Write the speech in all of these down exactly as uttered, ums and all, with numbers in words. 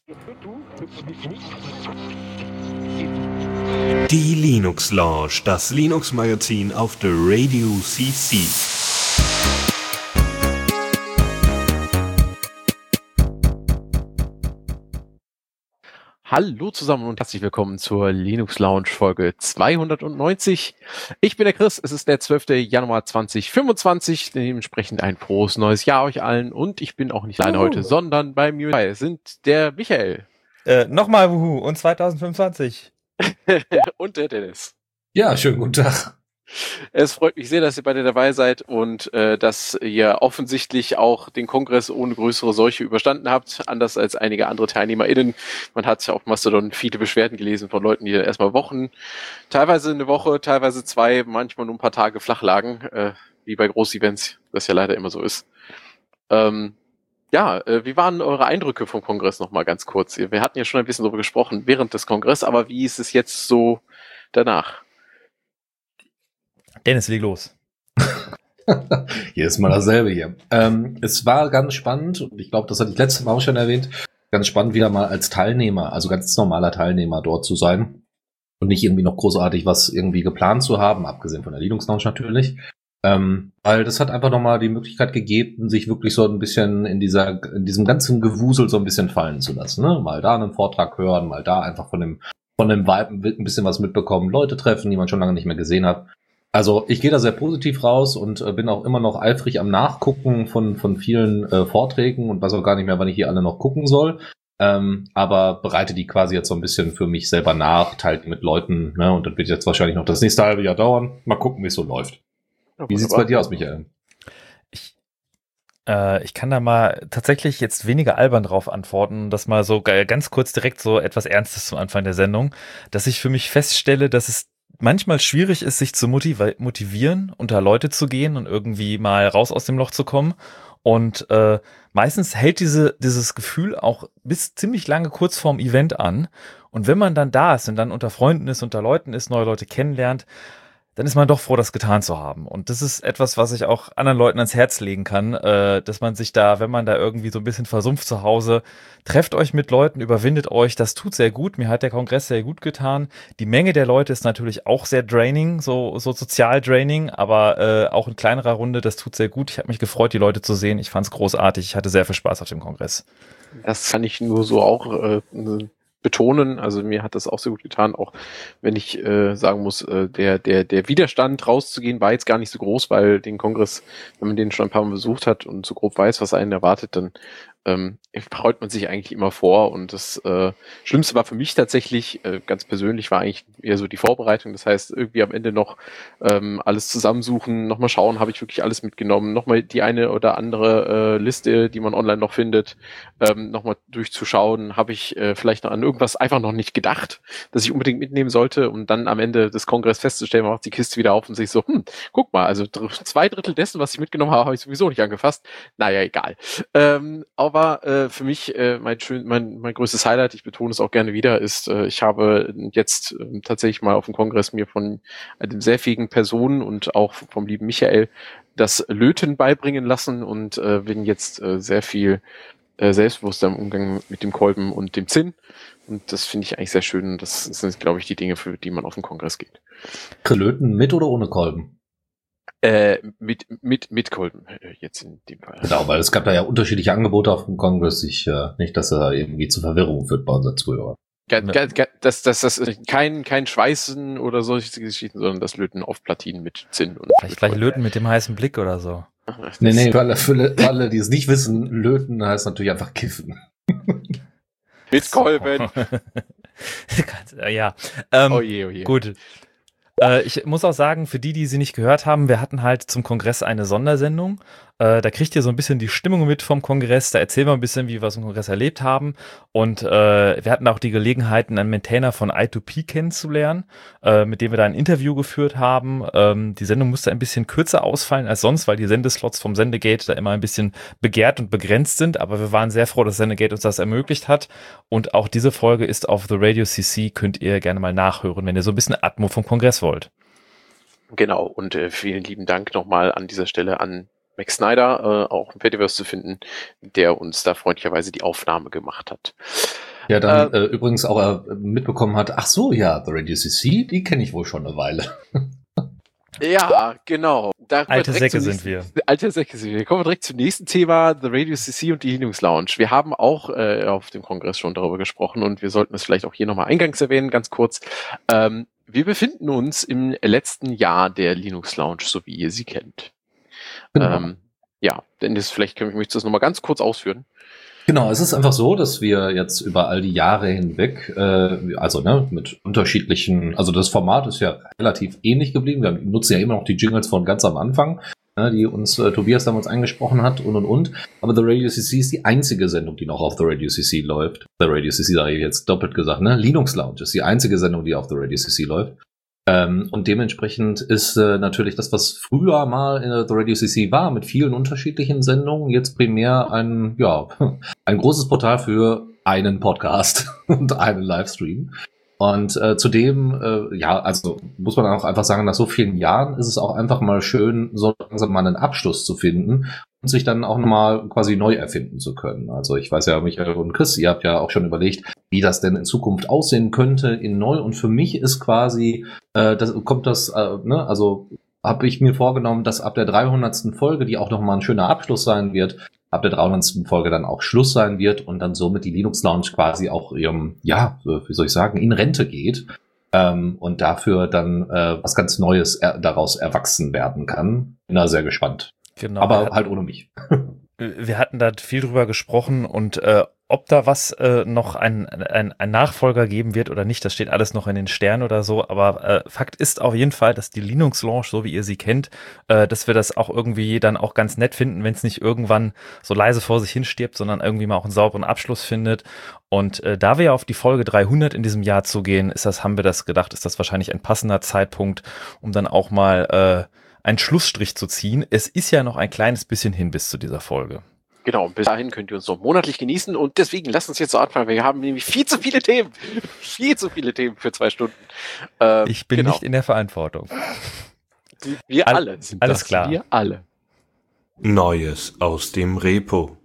Die Linux Lounge, das Linux-Magazin auf der Radio C C. Hallo zusammen und herzlich willkommen zur Linux Lounge Folge zweihundertneunzig. Ich bin der Chris, es ist der zwölfte Januar zweitausendfünfundzwanzig, dementsprechend ein frohes neues Jahr euch allen und ich bin auch nicht alleine Wuhu. heute, sondern bei mir dabei sind der Michael. Äh, nochmal Wuhu und zweitausendfünfundzwanzig. Und der Dennis. Ja, schönen guten Tag. Es freut mich sehr, dass ihr beide dabei seid und äh, dass ihr offensichtlich auch den Kongress ohne größere Seuche überstanden habt, anders als einige andere TeilnehmerInnen. Man hat ja auf Mastodon viele Beschwerden gelesen von Leuten, die erstmal Wochen, teilweise eine Woche, teilweise zwei, manchmal nur ein paar Tage flach lagen, äh, wie bei Großevents, das ja leider immer so ist. Ähm, ja, äh, wie waren eure Eindrücke vom Kongress nochmal ganz kurz? Wir hatten ja schon ein bisschen darüber gesprochen während des Kongresses, aber wie ist es jetzt so danach? Dennis, leg los. Jedes Mal dasselbe hier. Ähm, es war ganz spannend und ich glaube, das hatte ich letztes Mal auch schon erwähnt, ganz spannend wieder mal als Teilnehmer, also ganz normaler Teilnehmer dort zu sein und nicht irgendwie noch großartig was irgendwie geplant zu haben, abgesehen von der Linux Lounge natürlich. Ähm, weil das hat einfach nochmal die Möglichkeit gegeben, sich wirklich so ein bisschen in dieser, in diesem ganzen Gewusel so ein bisschen fallen zu lassen, ne? Mal da einen Vortrag hören, mal da einfach von dem, von dem Vibe ein bisschen was mitbekommen, Leute treffen, die man schon lange nicht mehr gesehen hat. Also ich gehe da sehr positiv raus und äh, bin auch immer noch eifrig am Nachgucken von von vielen äh, Vorträgen und weiß auch gar nicht mehr, wann ich hier alle noch gucken soll. Ähm, aber bereite die quasi jetzt so ein bisschen für mich selber nach, teilt mit Leuten, ne? Und das wird jetzt wahrscheinlich noch das nächste halbe Jahr dauern. Mal gucken, wie es so läuft. Ja, wie sieht's bei dir aus, Michael? Ich, äh, ich kann da mal tatsächlich jetzt weniger albern drauf antworten, das mal so g- ganz kurz direkt so etwas Ernstes zum Anfang der Sendung, dass ich für mich feststelle, dass es manchmal schwierig ist, sich zu motiv- motivieren, unter Leute zu gehen und irgendwie mal raus aus dem Loch zu kommen. Und äh, meistens hält diese, dieses Gefühl auch bis ziemlich lange kurz vorm Event an. Und wenn man dann da ist und dann unter Freunden ist, unter Leuten ist, neue Leute kennenlernt, dann ist man doch froh, das getan zu haben. Und das ist etwas, was ich auch anderen Leuten ans Herz legen kann, äh, dass man sich da, wenn man da irgendwie so ein bisschen versumpft zu Hause, trefft euch mit Leuten, überwindet euch. Das tut sehr gut. Mir hat der Kongress sehr gut getan. Die Menge der Leute ist natürlich auch sehr draining, so, so sozial draining, aber äh, auch in kleinerer Runde, das tut sehr gut. Ich habe mich gefreut, die Leute zu sehen. Ich fand es großartig. Ich hatte sehr viel Spaß auf dem Kongress. Das kann ich nur so auch äh, betonen. Also mir hat das auch sehr gut getan, auch wenn ich äh, sagen muss, äh, der der der Widerstand rauszugehen war jetzt gar nicht so groß, weil den Kongress, wenn man den schon ein paar Mal besucht hat und so grob weiß, was einen erwartet, dann ähm, freut man sich eigentlich immer vor. Und das äh, Schlimmste war für mich tatsächlich, äh, ganz persönlich, war eigentlich eher so die Vorbereitung. Das heißt, irgendwie am Ende noch ähm, alles zusammensuchen, nochmal schauen, habe ich wirklich alles mitgenommen, nochmal die eine oder andere äh, Liste, die man online noch findet, ähm, nochmal durchzuschauen, habe ich äh, vielleicht noch an irgendwas einfach noch nicht gedacht, das ich unbedingt mitnehmen sollte, um dann am Ende des Kongresses festzustellen, man macht die Kiste wieder auf und sich so, hm, guck mal, also dr- zwei Drittel dessen, was ich mitgenommen habe, habe ich sowieso nicht angefasst. Naja, egal. Ähm, aber äh, für mich äh, mein, schön, mein, mein größtes Highlight, ich betone es auch gerne wieder, ist, äh, ich habe jetzt äh, tatsächlich mal auf dem Kongress mir von einem sehr fähigen Personen und auch vom lieben Michael das Löten beibringen lassen und äh, bin jetzt äh, sehr viel äh, selbstbewusster im Umgang mit dem Kolben und dem Zinn. Und das finde ich eigentlich sehr schön. Das sind, glaube ich, die Dinge, für die man auf den Kongress geht. Löten mit oder ohne Kolben? Äh, mit, mit, mit Kolben, äh, jetzt in dem Fall. Genau, weil es gab da ja unterschiedliche Angebote auf dem Kongress. Ich, äh, nicht, dass er irgendwie zu Verwirrung führt bei unseren Zuhörern. Ga, ga, ga, das, das, das ist kein, kein Schweißen oder solche Geschichten, sondern das Löten auf Platinen mit Zinn. Und Vielleicht gleich löten mit dem heißen Blick oder so. Das Nee, nee, für alle, für alle, die es nicht wissen, löten heißt natürlich einfach kiffen. mit Kolben. Ja. Ähm, Oh je, oh je. Gut. Äh, ich muss auch sagen, für die, die sie nicht gehört haben, wir hatten halt zum Kongress eine Sondersendung. Äh, da kriegt ihr so ein bisschen die Stimmung mit vom Kongress. Da erzählen wir ein bisschen, wie wir es im Kongress erlebt haben. Und äh, wir hatten auch die Gelegenheit, einen Maintainer von I zwei P kennenzulernen, äh, mit dem wir da ein Interview geführt haben. Ähm, die Sendung musste ein bisschen kürzer ausfallen als sonst, weil die Sendeslots vom Sendegate da immer ein bisschen begehrt und begrenzt sind. Aber wir waren sehr froh, dass Sendegate uns das ermöglicht hat. Und auch diese Folge ist auf The Radio C C. Könnt ihr gerne mal nachhören, wenn ihr so ein bisschen Atmo vom Kongress wollt. Genau, und äh, vielen lieben Dank nochmal an dieser Stelle an Max Snyder, äh, auch im Fediverse zu finden, der uns da freundlicherweise die Aufnahme gemacht hat. Der dann äh, äh, übrigens auch äh, mitbekommen hat, ach so, ja, The Radio C C, die kenne ich wohl schon eine Weile. Ja, genau. Alte Säcke sind wir. Alte Säcke sind wir. Kommen wir direkt zum nächsten Thema, The Radio C C und die Linux Lounge. Wir haben auch äh, auf dem Kongress schon darüber gesprochen und wir sollten es vielleicht auch hier nochmal eingangs erwähnen, ganz kurz. Ähm, wir befinden uns im letzten Jahr der Linux Lounge, so wie ihr sie kennt. Genau. Ähm, ja, Dennis, vielleicht können wir, möchtest du das nochmal ganz kurz ausführen? Genau, es ist einfach so, dass wir jetzt über all die Jahre hinweg, äh, also ne, mit unterschiedlichen, also das Format ist ja relativ ähnlich geblieben. Wir nutzen ja immer noch die Jingles von ganz am Anfang, ne, die uns äh, Tobias damals eingesprochen hat und und und. Aber The Radio C C ist die einzige Sendung, die noch auf The Radio C C läuft. The Radio C C sage ich jetzt doppelt gesagt, ne? Linux Lounge ist die einzige Sendung, die auf The Radio C C läuft. Ähm, und dementsprechend ist äh, natürlich das, was früher mal in The Radio C C war, mit vielen unterschiedlichen Sendungen, jetzt primär ein, ja, ein großes Portal für einen Podcast und einen Livestream. Und äh, zudem, äh, ja, also muss man auch einfach sagen, nach so vielen Jahren ist es auch einfach mal schön, so langsam mal einen Abschluss zu finden und sich dann auch nochmal quasi neu erfinden zu können. Also ich weiß ja, Michael und Chris, ihr habt ja auch schon überlegt, wie das denn in Zukunft aussehen könnte in neu. Und für mich ist quasi, äh, das kommt das, äh, ne, also habe ich mir vorgenommen, dass ab der dreihundertsten Folge, die auch nochmal ein schöner Abschluss sein wird, ab der dreihundertsten Folge dann auch Schluss sein wird und dann somit die Linux Lounge quasi auch ihrem, ja, wie soll ich sagen, in Rente geht ähm, und dafür dann äh, was ganz Neues er- daraus erwachsen werden kann. Bin da sehr gespannt. Genau. Aber halt ohne mich. Wir hatten da viel drüber gesprochen und äh, ob da was äh, noch ein, ein, ein Nachfolger geben wird oder nicht, das steht alles noch in den Sternen oder so, aber äh, Fakt ist auf jeden Fall, dass die Linux Lounge, so wie ihr sie kennt, äh, dass wir das auch irgendwie dann auch ganz nett finden, wenn es nicht irgendwann so leise vor sich hin stirbt, sondern irgendwie mal auch einen sauberen Abschluss findet. Und äh, da wir ja auf die Folge dreihundert in diesem Jahr zugehen, ist das, haben wir das gedacht, ist das wahrscheinlich ein passender Zeitpunkt, um dann auch mal äh, einen Schlussstrich zu ziehen. Es ist ja noch ein kleines bisschen hin bis zu dieser Folge. Genau, bis dahin könnt ihr uns noch monatlich genießen und deswegen lasst uns jetzt so anfangen. Wir haben nämlich viel zu viele Themen. Viel zu viele Themen für zwei Stunden. Ähm, ich bin genau. nicht in der Verantwortung. Wir All, alle sind alles das. Klar. Wir alle. Neues aus dem Repo.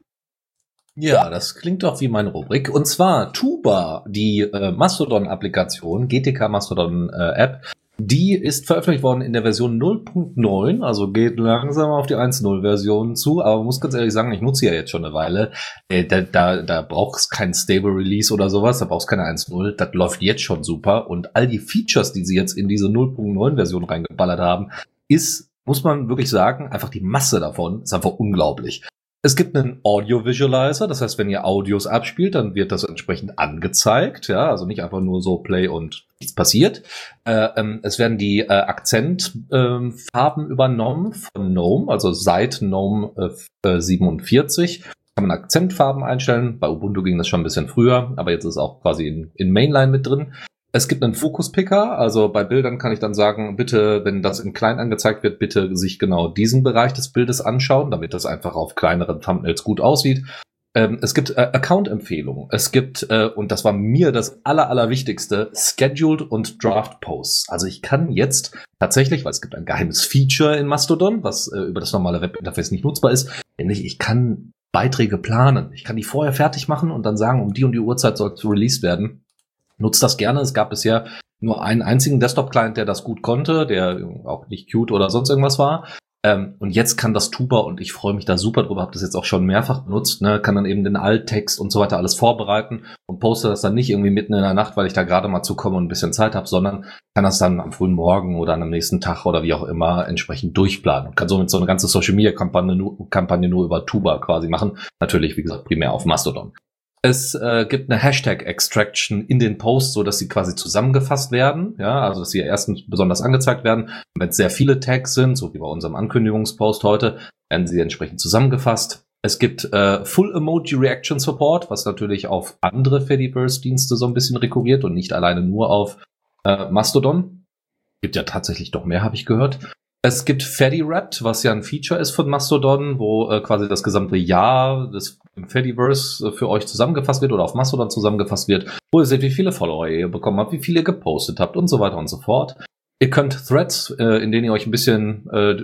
Ja, das klingt doch wie meine Rubrik. Und zwar Tuba, die äh, Mastodon-Applikation, G T K Mastodon-App, die ist veröffentlicht worden in der Version null Punkt neun, also geht langsam auf die eins Punkt null-Version zu, aber man muss ganz ehrlich sagen, ich nutze ja jetzt schon eine Weile. Äh, da da, da braucht es kein Stable Release oder sowas, da braucht es keine eins Punkt null, das läuft jetzt schon super. Und all die Features, die sie jetzt in diese null Punkt neun-Version reingeballert haben, ist, muss man wirklich sagen, einfach die Masse davon ist einfach unglaublich. Es gibt einen Audio Visualizer, das heißt, wenn ihr Audios abspielt, dann wird das entsprechend angezeigt, ja, also nicht einfach nur so Play und nichts passiert. Äh, ähm, es werden die äh, Akzentfarben äh, übernommen von GNOME, also seit GNOME äh, siebenundvierzig kann man Akzentfarben einstellen. Bei Ubuntu ging das schon ein bisschen früher, aber jetzt ist auch quasi in, in Mainline mit drin. Es gibt einen Fokus-Picker, also bei Bildern kann ich dann sagen, bitte, wenn das in klein angezeigt wird, bitte sich genau diesen Bereich des Bildes anschauen, damit das einfach auf kleineren Thumbnails gut aussieht. Ähm, es gibt äh, Account-Empfehlungen. Es gibt, äh, und das war mir das aller, allerwichtigste, Scheduled und Draft-Posts. Also ich kann jetzt tatsächlich, weil es gibt ein geheimes Feature in Mastodon, was äh, über das normale Webinterface nicht nutzbar ist, nämlich ich kann Beiträge planen. Ich kann die vorher fertig machen und dann sagen, um die und die Uhrzeit soll es released werden. Nutzt das gerne. Es gab bisher nur einen einzigen Desktop-Client, der das gut konnte, der auch nicht cute oder sonst irgendwas war. Ähm, und jetzt kann das Tuba und ich freue mich da super drüber, habe das jetzt auch schon mehrfach benutzt, ne, kann dann eben den Alttext und so weiter alles vorbereiten und poste das dann nicht irgendwie mitten in der Nacht, weil ich da gerade mal zukomme und ein bisschen Zeit habe, sondern kann das dann am frühen Morgen oder am nächsten Tag oder wie auch immer entsprechend durchplanen und kann somit so eine ganze Social-Media-Kampagne nur, Kampagne nur über Tuba quasi machen. Natürlich, wie gesagt, primär auf Mastodon. Es äh, gibt eine Hashtag-Extraction in den Posts, so dass sie quasi zusammengefasst werden. Ja, also dass sie erstens besonders angezeigt werden. Wenn es sehr viele Tags sind, so wie bei unserem Ankündigungspost heute, werden sie entsprechend zusammengefasst. Es gibt äh, Full Emoji Reaction Support, was natürlich auf andere Fediverse-Dienste so ein bisschen rekurriert und nicht alleine nur auf äh, Mastodon. Gibt ja tatsächlich doch mehr, habe ich gehört. Es gibt Fediwrapped, was ja ein Feature ist von Mastodon, wo äh, quasi das gesamte Jahr des Fediverse äh, für euch zusammengefasst wird oder auf Mastodon zusammengefasst wird, wo ihr seht, wie viele Follower ihr bekommen habt, wie viele ihr gepostet habt und so weiter und so fort. Ihr könnt Threads, äh, in denen ihr euch ein bisschen äh,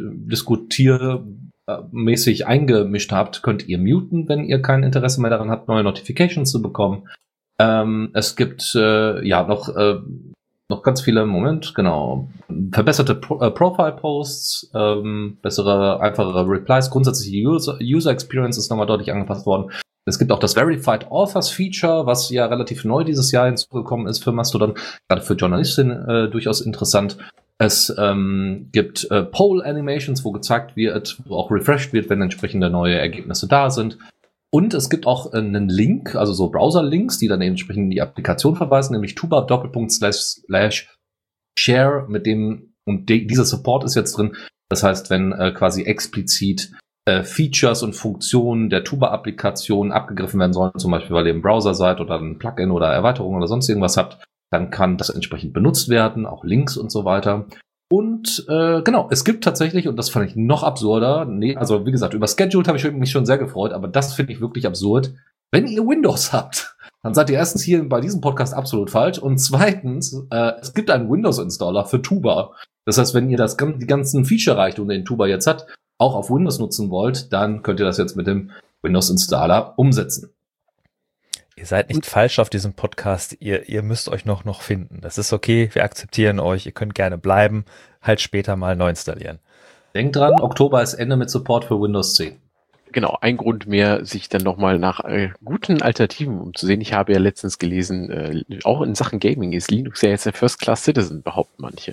diskutiermäßig eingemischt habt, könnt ihr muten, wenn ihr kein Interesse mehr daran habt, neue Notifications zu bekommen. Ähm, es gibt äh, ja noch äh, noch ganz viele, Moment, genau, verbesserte Pro äh, Profile-Posts, ähm, bessere, einfachere Replies, grundsätzlich die User, User Experience ist nochmal deutlich angepasst worden. Es gibt auch das Verified Authors Feature, was ja relativ neu dieses Jahr hinzugekommen ist für Mastodon, gerade für Journalistinnen äh, durchaus interessant. Es ähm, gibt äh, Poll Animations, wo gezeigt wird, wo auch refreshed wird, wenn entsprechende neue Ergebnisse da sind. Und es gibt auch einen Link, also so Browser-Links, die dann entsprechend in die Applikation verweisen, nämlich tuba doppelpunkt slash slash share, mit dem, und de, dieser Support ist jetzt drin. Das heißt, wenn äh, quasi explizit äh, Features und Funktionen der Tuba-Applikation abgegriffen werden sollen, zum Beispiel weil ihr im Browser seid oder ein Plugin oder Erweiterung oder sonst irgendwas habt, dann kann das entsprechend benutzt werden, auch Links und so weiter. Und äh, genau, es gibt tatsächlich, und das fand ich noch absurder, nee, also wie gesagt, über Scheduled habe ich mich schon sehr gefreut, aber das finde ich wirklich absurd. Wenn ihr Windows habt, dann seid ihr erstens hier bei diesem Podcast absolut falsch und zweitens, äh, es gibt einen Windows-Installer für Tuba. Das heißt, wenn ihr das die ganzen Feature-Reichtum, den Tuba jetzt hat, auch auf Windows nutzen wollt, dann könnt ihr das jetzt mit dem Windows-Installer umsetzen. Ihr seid nicht falsch auf diesem Podcast, ihr, ihr müsst euch noch, noch finden. Das ist okay, wir akzeptieren euch, ihr könnt gerne bleiben, halt später mal neu installieren. Denkt dran, Oktober ist Ende mit Support für Windows zehn. Genau, ein Grund mehr, sich dann nochmal nach äh, guten Alternativen umzusehen. Ich habe ja letztens gelesen, äh, auch in Sachen Gaming ist Linux ja jetzt ein First-Class-Citizen, behaupten manche.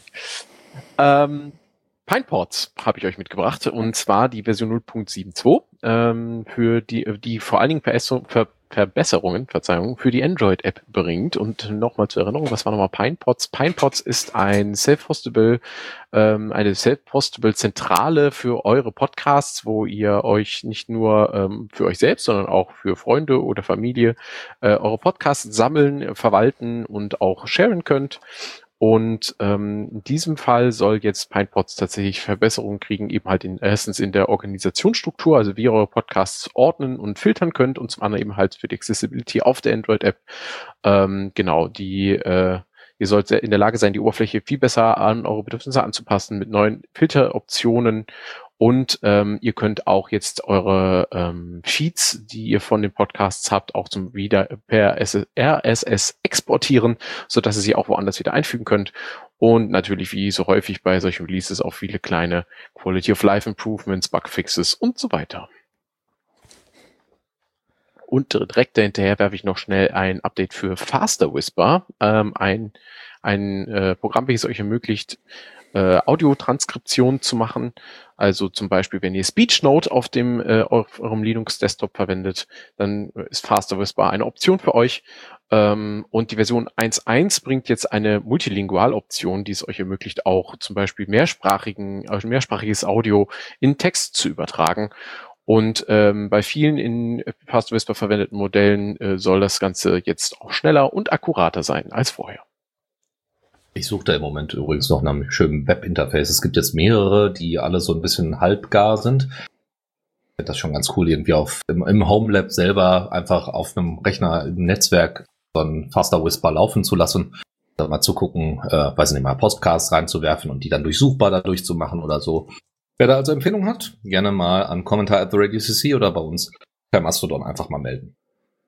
Ähm, Pineports habe ich euch mitgebracht, und zwar die Version null Punkt sieben Punkt zwei, ähm, für die, die vor allen Dingen Verässerung, Ver Verbesserungen, Verzeihung, für die Android-App bringt. Und nochmal zur Erinnerung, was war nochmal Pinepods? Pinepods ist ein self-hostable, ähm, eine self-hostable Zentrale für eure Podcasts, wo ihr euch nicht nur ähm, für euch selbst, sondern auch für Freunde oder Familie äh, eure Podcasts sammeln, verwalten und auch sharen könnt. Und ähm, in diesem Fall soll jetzt Pinepods tatsächlich Verbesserungen kriegen, eben halt in, erstens in der Organisationsstruktur, also wie ihr eure Podcasts ordnen und filtern könnt, und zum anderen eben halt für die Accessibility auf der Android-App. Ähm, genau, die äh, ihr sollt in der Lage sein, die Oberfläche viel besser an eure Bedürfnisse anzupassen mit neuen Filteroptionen. Und ähm, ihr könnt auch jetzt eure ähm, Feeds, die ihr von den Podcasts habt, auch zum wieder per R S S exportieren, so dass ihr sie auch woanders wieder einfügen könnt. Und natürlich, wie so häufig bei solchen Releases, auch viele kleine Quality of Life Improvements, Bugfixes und so weiter. Und direkt dahinterher werfe ich noch schnell ein Update für Faster Whisper, ähm, ein ein äh, Programm, welches euch ermöglicht, äh, Audiotranskription zu machen. Also zum Beispiel, wenn ihr SpeechNote auf dem äh, auf eurem Linux-Desktop verwendet, dann ist Faster Whisper eine Option für euch. Ähm, und die Version eins Punkt eins bringt jetzt eine Multilingual-Option, die es euch ermöglicht, auch zum Beispiel mehrsprachigen, äh, mehrsprachiges Audio in Text zu übertragen. Und ähm, bei vielen in Faster Whisper verwendeten Modellen äh, soll das Ganze jetzt auch schneller und akkurater sein als vorher. Ich suche da im Moment übrigens noch nach einem schönen Webinterface. Es gibt jetzt mehrere, die alle so ein bisschen halbgar sind. Ich finde das schon ganz cool, irgendwie auf im, im Homelab selber einfach auf einem Rechner im Netzwerk so ein Faster Whisper laufen zu lassen. Da mal zu gucken, äh, weiß nicht mal, Podcasts reinzuwerfen und die dann durchsuchbar dadurch zu machen oder so. Wer da also Empfehlungen hat, gerne mal an Kommentar at the Radio C C oder bei uns per Mastodon einfach mal melden.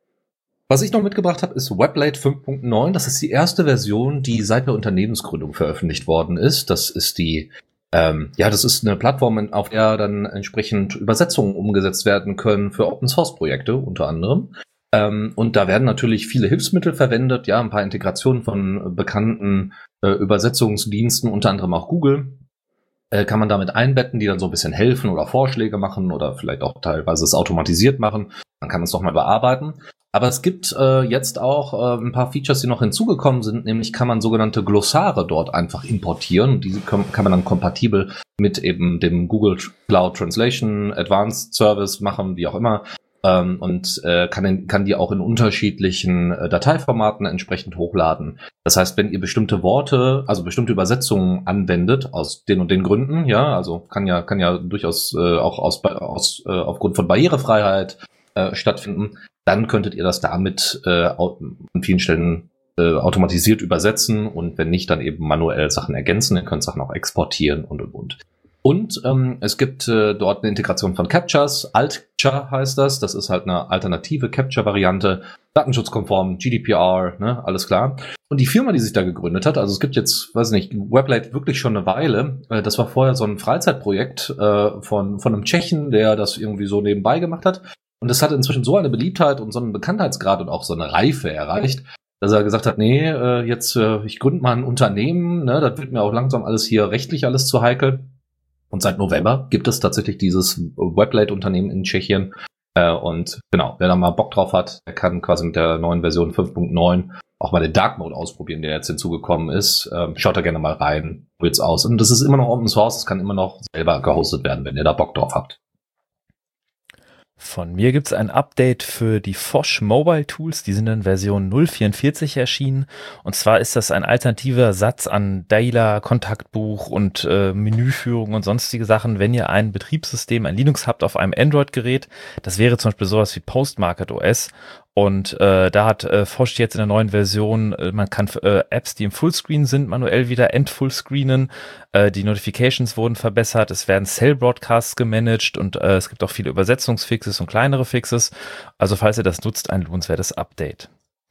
Was ich noch mitgebracht habe, ist Weblate fünf Punkt neun. Das ist die erste Version, die seit der Unternehmensgründung veröffentlicht worden ist. Das ist die, ähm, ja, das ist eine Plattform, auf der dann entsprechend Übersetzungen umgesetzt werden können für Open-Source-Projekte unter anderem. Ähm, und da werden natürlich viele Hilfsmittel verwendet, ja, ein paar Integrationen von bekannten äh, Übersetzungsdiensten, unter anderem auch Google. Äh, kann man damit einbetten, die dann so ein bisschen helfen oder Vorschläge machen oder vielleicht auch teilweise es automatisiert machen. Dann kann man es doch mal bearbeiten. Aber es gibt äh, jetzt auch äh, ein paar Features, die noch hinzugekommen sind, nämlich kann man sogenannte Glossare dort einfach importieren. Diese kann, kann man dann kompatibel mit eben dem Google Cloud Translation Advanced Service machen, wie auch immer. Ähm, und äh, kann, in, kann die auch in unterschiedlichen äh, Dateiformaten entsprechend hochladen. Das heißt, wenn ihr bestimmte Worte, also bestimmte Übersetzungen anwendet, aus den und den Gründen, ja, also kann ja kann ja durchaus äh, auch aus, aus äh, aufgrund von Barrierefreiheit äh, stattfinden, dann könntet ihr das damit äh, an vielen Stellen äh, automatisiert übersetzen und wenn nicht, dann eben manuell Sachen ergänzen. Ihr könnt Sachen auch exportieren und und und. Und ähm, es gibt äh, dort eine Integration von Captchas. Altcha heißt das. Das ist halt eine alternative Captcha-Variante. datenschutzkonform, G D P R, ne, alles klar. Und die Firma, die sich da gegründet hat, also es gibt jetzt, weiß nicht, Weblate wirklich schon eine Weile. Äh, das war vorher so ein Freizeitprojekt äh, von von einem Tschechen, der das irgendwie so nebenbei gemacht hat. Und das hat inzwischen so eine Beliebtheit und so einen Bekanntheitsgrad und auch so eine Reife erreicht, dass er gesagt hat, nee, äh, jetzt äh, ich gründe mal ein Unternehmen, ne, das wird mir auch langsam alles hier rechtlich alles zu heikel. Und seit November gibt es tatsächlich dieses Weblate-Unternehmen in Tschechien. Äh, und genau, wer da mal Bock drauf hat, der kann quasi mit der neuen Version fünf Punkt neun auch mal den Dark Mode ausprobieren, der jetzt hinzugekommen ist. Ähm, schaut da gerne mal rein, probiert's aus. Und das ist immer noch Open Source, es kann immer noch selber gehostet werden, wenn ihr da Bock drauf habt. Von mir gibt's ein Update für die Phosh Mobile Tools, die sind in Version null Punkt vierundvierzig erschienen, und zwar ist das ein alternativer Satz an Dialer, Kontaktbuch und äh, Menüführung und sonstige Sachen, wenn ihr ein Betriebssystem, ein Linux habt auf einem Android-Gerät. Das wäre zum Beispiel sowas wie Postmarket O S. Und äh, da hat äh, Phosh jetzt in der neuen Version, äh, man kann äh, Apps, die im Fullscreen sind, manuell wieder entfullscreenen. Äh, die Notifications wurden verbessert, es werden Cell-Broadcasts gemanagt und äh, es gibt auch viele Übersetzungsfixes und kleinere Fixes. Also falls ihr das nutzt, ein lohnenswertes Update.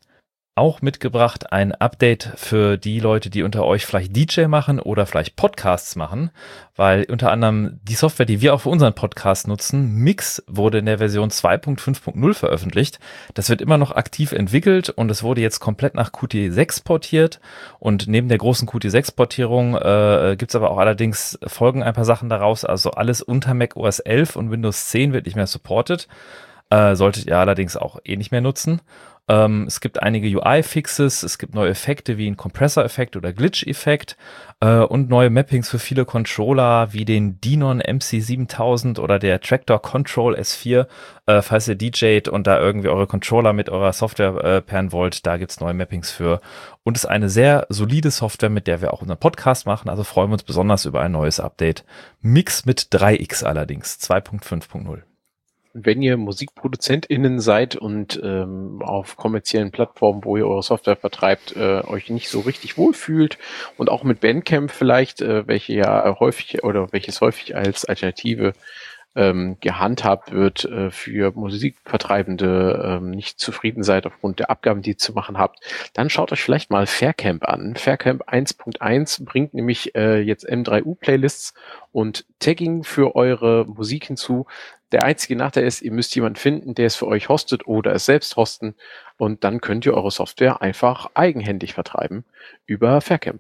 Auch mitgebracht ein Update für die Leute, die unter euch vielleicht D J machen oder vielleicht Podcasts machen, weil unter anderem die Software, die wir auch für unseren Podcast nutzen, Mix, wurde in der Version zwei Punkt fünf Punkt null veröffentlicht. Das wird immer noch aktiv entwickelt und es wurde jetzt komplett nach Qt sechs portiert, und neben der großen Qt sechs Portierung äh, gibt es aber auch allerdings folgen ein paar Sachen daraus, also alles unter Mac O S elf und Windows zehn wird nicht mehr supported, äh, solltet ihr allerdings auch eh nicht mehr nutzen. Ähm, es gibt einige U I-Fixes, es gibt neue Effekte wie ein Compressor-Effekt oder Glitch-Effekt äh, und neue Mappings für viele Controller wie den Denon M C siebentausend oder der Tractor Control S vier. Äh, falls ihr D Jt und da irgendwie eure Controller mit eurer Software äh, pairen wollt, da gibt's neue Mappings für. Und es ist eine sehr solide Software, mit der wir auch unseren Podcast machen, also freuen wir uns besonders über ein neues Update. Mix mit drei X allerdings, zwei Punkt fünf Punkt null. Wenn ihr MusikproduzentInnen seid und ähm, auf kommerziellen Plattformen, wo ihr eure Software vertreibt, äh, euch nicht so richtig wohlfühlt und auch mit Bandcamp vielleicht, äh, welche ja häufig oder welches häufig als Alternative ähm, gehandhabt wird äh, für Musikvertreibende, ähm, nicht zufrieden seid aufgrund der Abgaben, die ihr zu machen habt, dann schaut euch vielleicht mal Faircamp an. Faircamp eins Punkt eins bringt nämlich äh, jetzt M drei U-Playlists und Tagging für eure Musik hinzu. Der einzige Nachteil ist, ihr müsst jemanden finden, der es für euch hostet oder es selbst hosten, und dann könnt ihr eure Software einfach eigenhändig vertreiben über Faircamp.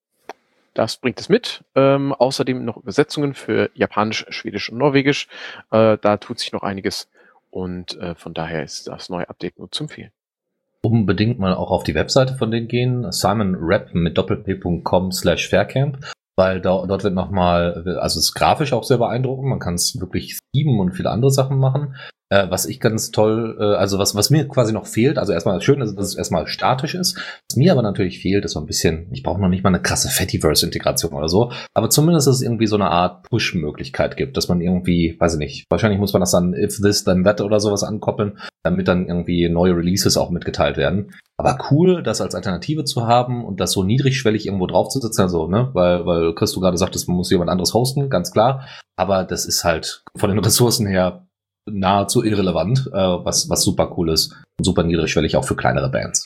Das bringt es mit. Ähm, außerdem noch Übersetzungen für Japanisch, Schwedisch und Norwegisch. Äh, da tut sich noch einiges, und äh, von daher ist das neue Update nur zu empfehlen. Unbedingt mal auch auf die Webseite von denen gehen, simonrap mit doppelp punkt com slash faircamp. Weil da, dort wird nochmal, also es ist grafisch auch sehr beeindruckend, man kann es wirklich schieben und viele andere Sachen machen. Äh, was ich ganz toll, äh, also was was mir quasi noch fehlt, also erstmal schön, dass, dass es erstmal statisch ist. Was mir aber natürlich fehlt, ist so ein bisschen, ich brauche noch nicht mal eine krasse Fediverse-Integration oder so, aber zumindest, dass es irgendwie so eine Art Push-Möglichkeit gibt, dass man irgendwie, weiß ich nicht, wahrscheinlich muss man das dann if this, then that oder sowas ankoppeln, damit dann irgendwie neue Releases auch mitgeteilt werden. Aber cool, das als Alternative zu haben und das so niedrigschwellig irgendwo draufzusetzen, also, ne, weil, weil Chris, du gerade sagtest, man muss jemand anderes hosten, ganz klar, aber das ist halt von den Ressourcen her nahezu irrelevant, äh, was, was super cool ist und super niedrigschwellig auch für kleinere Bands.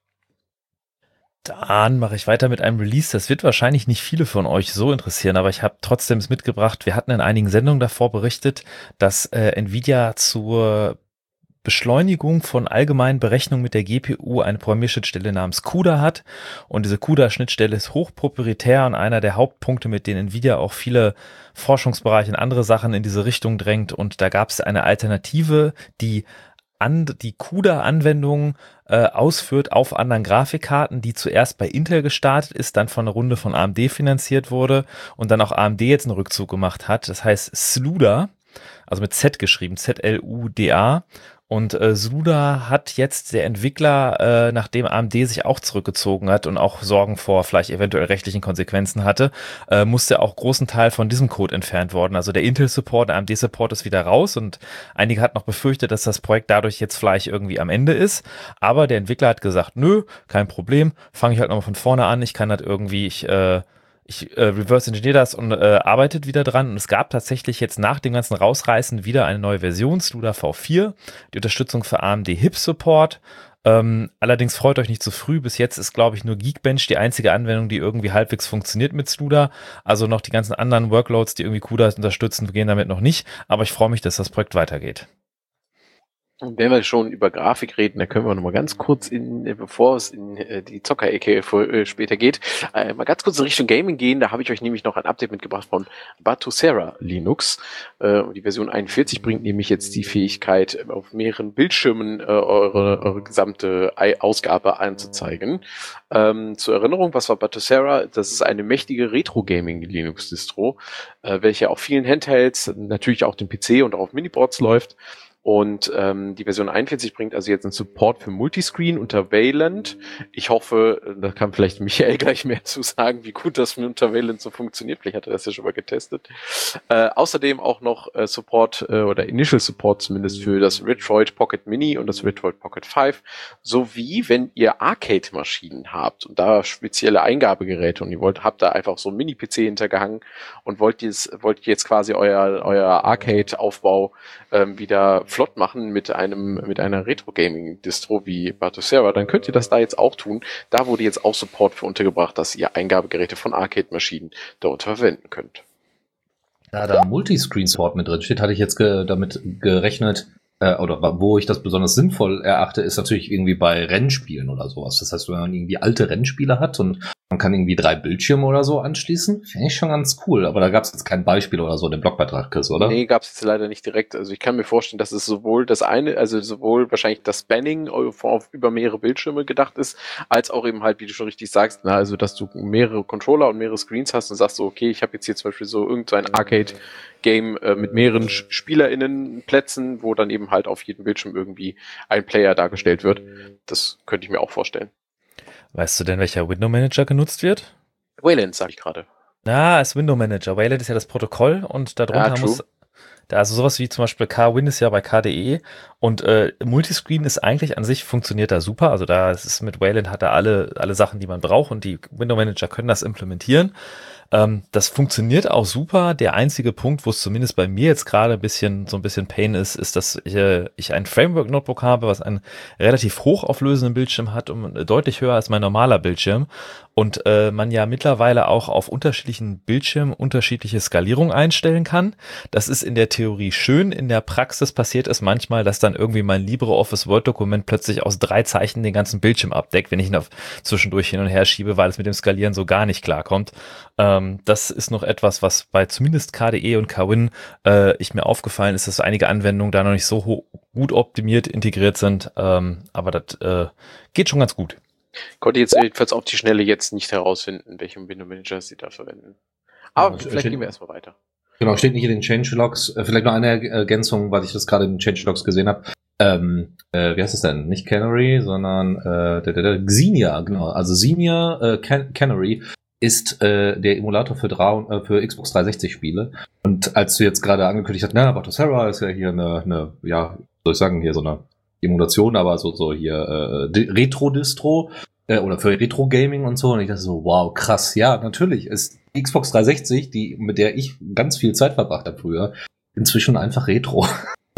Dann mache ich weiter mit einem Release. Das wird wahrscheinlich nicht viele von euch so interessieren, aber ich habe trotzdem es mitgebracht. Wir hatten in einigen Sendungen davor berichtet, dass äh, Nvidia zur Beschleunigung von allgemeinen Berechnungen mit der G P U eine Programmierschnittstelle namens CUDA hat, und diese CUDA-Schnittstelle ist hochproprietär und einer der Hauptpunkte, mit denen Nvidia auch viele Forschungsbereiche und andere Sachen in diese Richtung drängt, und da gab es eine Alternative, die an die CUDA-Anwendung äh, ausführt auf anderen Grafikkarten, die zuerst bei Intel gestartet ist, dann von einer Runde von A M D finanziert wurde und dann auch A M D jetzt einen Rückzug gemacht hat. Das heißt SLUDA, also mit Z geschrieben, Z L U D A. Und äh, SLUDA hat jetzt der Entwickler, äh, nachdem A M D sich auch zurückgezogen hat und auch Sorgen vor vielleicht eventuell rechtlichen Konsequenzen hatte, äh, musste auch großen Teil von diesem Code entfernt worden. Also der Intel-Support, der A M D-Support ist wieder raus, und einige hatten noch befürchtet, dass das Projekt dadurch jetzt vielleicht irgendwie am Ende ist. Aber der Entwickler hat gesagt, nö, kein Problem, fange ich halt nochmal von vorne an, ich kann halt irgendwie, ich äh, Ich äh, reverse engineer das und äh, arbeitet wieder dran, und es gab tatsächlich jetzt nach dem ganzen Rausreißen wieder eine neue Version, SLUDA V vier, die Unterstützung für A M D Hip Support, Ähm, allerdings freut euch nicht zu früh. Bis jetzt ist, glaube ich, nur Geekbench die einzige Anwendung, die irgendwie halbwegs funktioniert mit Sluda. Also noch die ganzen anderen Workloads, die irgendwie CUDA unterstützen, gehen damit noch nicht. Aber ich freue mich, dass das Projekt weitergeht. Und wenn wir schon über Grafik reden, da können wir noch mal ganz kurz in, bevor es in äh, die Zockerecke äh, später geht, äh, mal ganz kurz in Richtung Gaming gehen. Da habe ich euch nämlich noch ein Update mitgebracht von Batocera Linux. Äh, die Version einundvierzig bringt nämlich jetzt die Fähigkeit, auf mehreren Bildschirmen äh, eure, eure gesamte Ausgabe anzuzeigen. Ähm, zur Erinnerung, was war Batocera? Das ist eine mächtige Retro-Gaming-Linux-Distro, äh, welche auf vielen Handhelds, natürlich auch dem P C und auch auf Miniboards läuft. Und ähm, die Version einundvierzig bringt also jetzt einen Support für Multiscreen unter Wayland. Ich hoffe, da kann vielleicht Michael gleich mehr zu sagen, wie gut das mit unter Wayland so funktioniert. Vielleicht hat er das ja schon mal getestet. Äh, außerdem auch noch äh, Support äh, oder Initial Support zumindest für das Retroid Pocket Mini und das Retroid Pocket fünf. Sowie, wenn ihr Arcade-Maschinen habt und da spezielle Eingabegeräte und ihr wollt, habt da einfach so einen Mini-P C hintergehangen und wollt ihr wollt jetzt quasi euer, euer Arcade-Aufbau ähm, wieder flott machen mit einem mit einer Retro-Gaming-Distro wie Batocera, dann könnt ihr das da jetzt auch tun. Da wurde jetzt auch Support für untergebracht, dass ihr Eingabegeräte von Arcade-Maschinen dort verwenden könnt. Da da Multiscreen-Support mit drin steht, hatte ich jetzt ge- damit gerechnet, äh, oder wo ich das besonders sinnvoll erachte, ist natürlich irgendwie bei Rennspielen oder sowas. Das heißt, wenn man irgendwie alte Rennspiele hat und man kann irgendwie drei Bildschirme oder so anschließen, finde ich schon ganz cool. Aber da gab es jetzt kein Beispiel oder so in dem Blogbeitrag, Chris, oder? Nee, gab es jetzt leider nicht direkt. Also ich kann mir vorstellen, dass es sowohl das eine, also sowohl wahrscheinlich das Spanning auf über mehrere Bildschirme gedacht ist, als auch eben halt, wie du schon richtig sagst, na, also dass du mehrere Controller und mehrere Screens hast und sagst so, okay, ich habe jetzt hier zum Beispiel so irgendein Arcade-Game äh, mit mehreren SpielerInnen-Plätzen, wo dann eben halt auf jedem Bildschirm irgendwie ein Player dargestellt wird. Das könnte ich mir auch vorstellen. Weißt du denn, welcher Window Manager genutzt wird? Wayland, sag ich gerade. Na, ist Window Manager. Wayland ist ja das Protokoll und darunter Ja, muss, da also sowas wie zum Beispiel K-Win ist ja bei K D E und äh, Multiscreen ist eigentlich an sich, funktioniert da super. Also da ist es mit Wayland, hat er alle, alle Sachen, die man braucht und die Window Manager können das implementieren. Ähm, das funktioniert auch super. Der einzige Punkt, wo es zumindest bei mir jetzt gerade ein bisschen, so ein bisschen Pain ist, ist, dass ich, äh, ich ein Framework-Notebook habe, was einen relativ hochauflösenden Bildschirm hat und deutlich höher als mein normaler Bildschirm. Und äh, man ja mittlerweile auch auf unterschiedlichen Bildschirmen unterschiedliche Skalierung einstellen kann. Das ist in der Theorie schön. In der Praxis passiert es manchmal, dass dann irgendwie mein LibreOffice Word-Dokument plötzlich aus drei Zeichen den ganzen Bildschirm abdeckt, wenn ich ihn auf zwischendurch hin und her schiebe, weil es mit dem Skalieren so gar nicht klarkommt. Ähm, das ist noch etwas, was bei zumindest K D E und K-Win äh, ich mir aufgefallen ist, dass einige Anwendungen da noch nicht so ho- gut optimiert integriert sind. Ähm, aber das äh, geht schon ganz gut. Konnte jetzt jedenfalls auf die Schnelle jetzt nicht herausfinden, welchen Window Manager sie da verwenden. Aber Ja, vielleicht steht, gehen wir erstmal weiter. Genau, steht nicht in den Changelogs. Äh, vielleicht noch eine Ergänzung, weil ich das gerade in den Changelogs gesehen habe. Ähm, äh, wie heißt es denn? Nicht Canary, sondern äh, der, der, der, Xenia, genau. Also Xenia äh, Can- Canary ist äh, der Emulator für, drei, äh, für Xbox dreihundertsechzig Spiele. Und als du jetzt gerade angekündigt hast, na, Batocera ist ja hier eine, eine, ja, soll ich sagen, hier so eine Emulation, aber so, so hier äh, Retro-Distro äh, oder für Retro-Gaming und so. Und ich dachte so, wow, krass. Ja, natürlich ist Xbox dreihundertsechzig, die mit der ich ganz viel Zeit verbracht habe früher, inzwischen einfach Retro.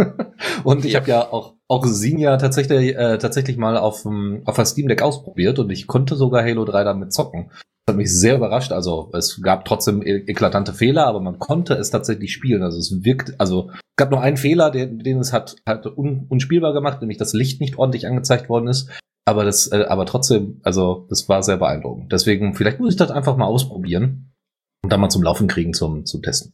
Und ich Ja. habe ja auch auch Xenia tatsächlich äh, tatsächlich mal auf dem auf der Steam Deck ausprobiert und ich konnte sogar Halo drei damit zocken. Das hat mich sehr überrascht. Also es gab trotzdem e- eklatante Fehler, aber man konnte es tatsächlich spielen. Also es wirkt, also es gab nur einen Fehler, den, den es hat hat un, unspielbar gemacht, nämlich das Licht nicht ordentlich angezeigt worden ist. Aber das, äh, aber trotzdem, also das war sehr beeindruckend. Deswegen vielleicht muss ich das einfach mal ausprobieren und dann mal zum Laufen kriegen zum zum Testen.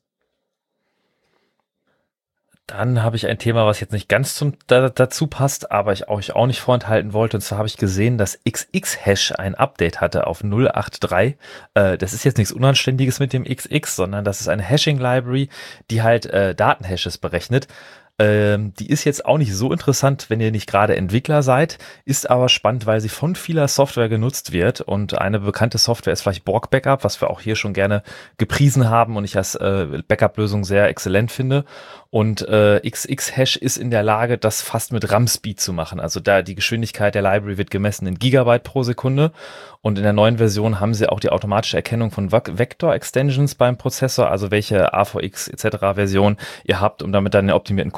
Dann habe ich ein Thema, was jetzt nicht ganz zum, da, dazu passt, aber ich euch auch nicht vorenthalten wollte. Und zwar habe ich gesehen, dass X X Hash ein Update hatte auf null acht drei. Äh, das ist jetzt nichts Unanständiges mit dem X X, sondern das ist eine Hashing-Library, die halt äh, Datenhashes berechnet. Ähm, die ist jetzt auch nicht so interessant, wenn ihr nicht gerade Entwickler seid, ist aber spannend, weil sie von vieler Software genutzt wird und eine bekannte Software ist vielleicht Borg Backup, was wir auch hier schon gerne gepriesen haben und ich als äh, Backup-Lösung sehr exzellent finde. Und äh, X X Hash ist in der Lage, das fast mit RAM-Speed zu machen. Also da die Geschwindigkeit der Library wird gemessen in Gigabyte pro Sekunde. Und in der neuen Version haben sie auch die automatische Erkennung von Vector-Extensions beim Prozessor, also welche A V X et cetera Version ihr habt, um damit dann den optimierten Code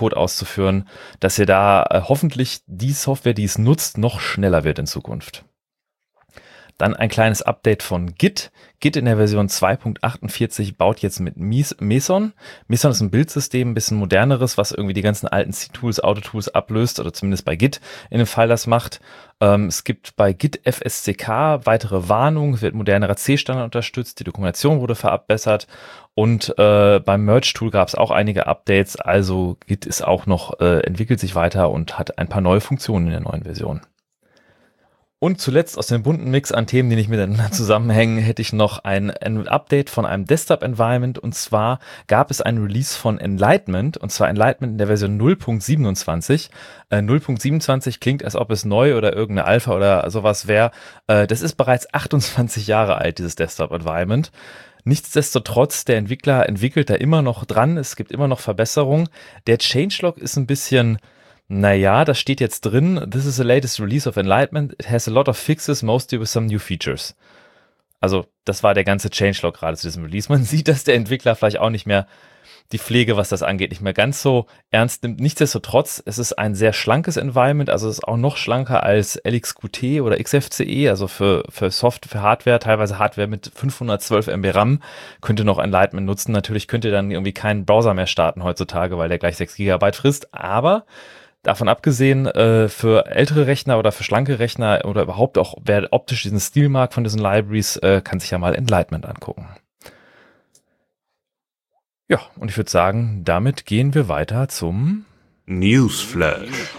Code auszuführen, dass ihr da äh, hoffentlich die Software, die es nutzt, noch schneller wird in Zukunft. Dann ein kleines Update von Git. Git in der Version zwei Punkt achtundvierzig baut jetzt mit Meson. Meson ist ein Bildsystem, ein bisschen moderneres, was irgendwie die ganzen alten C-Tools, Auto-Tools ablöst oder zumindest bei Git in dem Fall das macht. Ähm, es gibt bei Git F S C K weitere Warnungen, es wird modernerer C-Standard unterstützt, die Dokumentation wurde verbessert und äh, beim Merge-Tool gab es auch einige Updates. Also Git ist auch noch, äh, entwickelt sich weiter und hat ein paar neue Funktionen in der neuen Version. Und zuletzt aus dem bunten Mix an Themen, die nicht miteinander zusammenhängen, hätte ich noch ein, ein Update von einem Desktop-Environment. Und zwar gab es ein Release von Enlightenment, und zwar Enlightenment in der Version null Punkt siebenundzwanzig. Äh, null Punkt siebenundzwanzig klingt, als ob es neu oder irgendeine Alpha oder sowas wäre. Äh, das ist bereits achtundzwanzig Jahre alt, dieses Desktop-Environment. Nichtsdestotrotz, der Entwickler entwickelt da immer noch dran. Es gibt immer noch Verbesserungen. Der Changelog ist ein bisschen... Naja, das steht jetzt drin. This is the latest release of Enlightenment. It has a lot of fixes, mostly with some new features. Also, das war der ganze Changelog gerade zu diesem Release. Man sieht, dass der Entwickler vielleicht auch nicht mehr die Pflege, was das angeht, nicht mehr ganz so ernst nimmt. Nichtsdestotrotz, es ist ein sehr schlankes Environment, also es ist auch noch schlanker als L X Q T oder X F C E, also für, für Software, für Hardware, teilweise Hardware mit fünfhundertzwölf Megabyte RAM, könnte noch Enlightenment nutzen. Natürlich könnt ihr dann irgendwie keinen Browser mehr starten heutzutage, weil der gleich sechs Gigabyte frisst, aber davon abgesehen, äh, für ältere Rechner oder für schlanke Rechner oder überhaupt auch, wer optisch diesen Stil mag von diesen Libraries, äh, kann sich ja mal Enlightenment angucken. Ja, und ich würde sagen, damit gehen wir weiter zum Newsflash.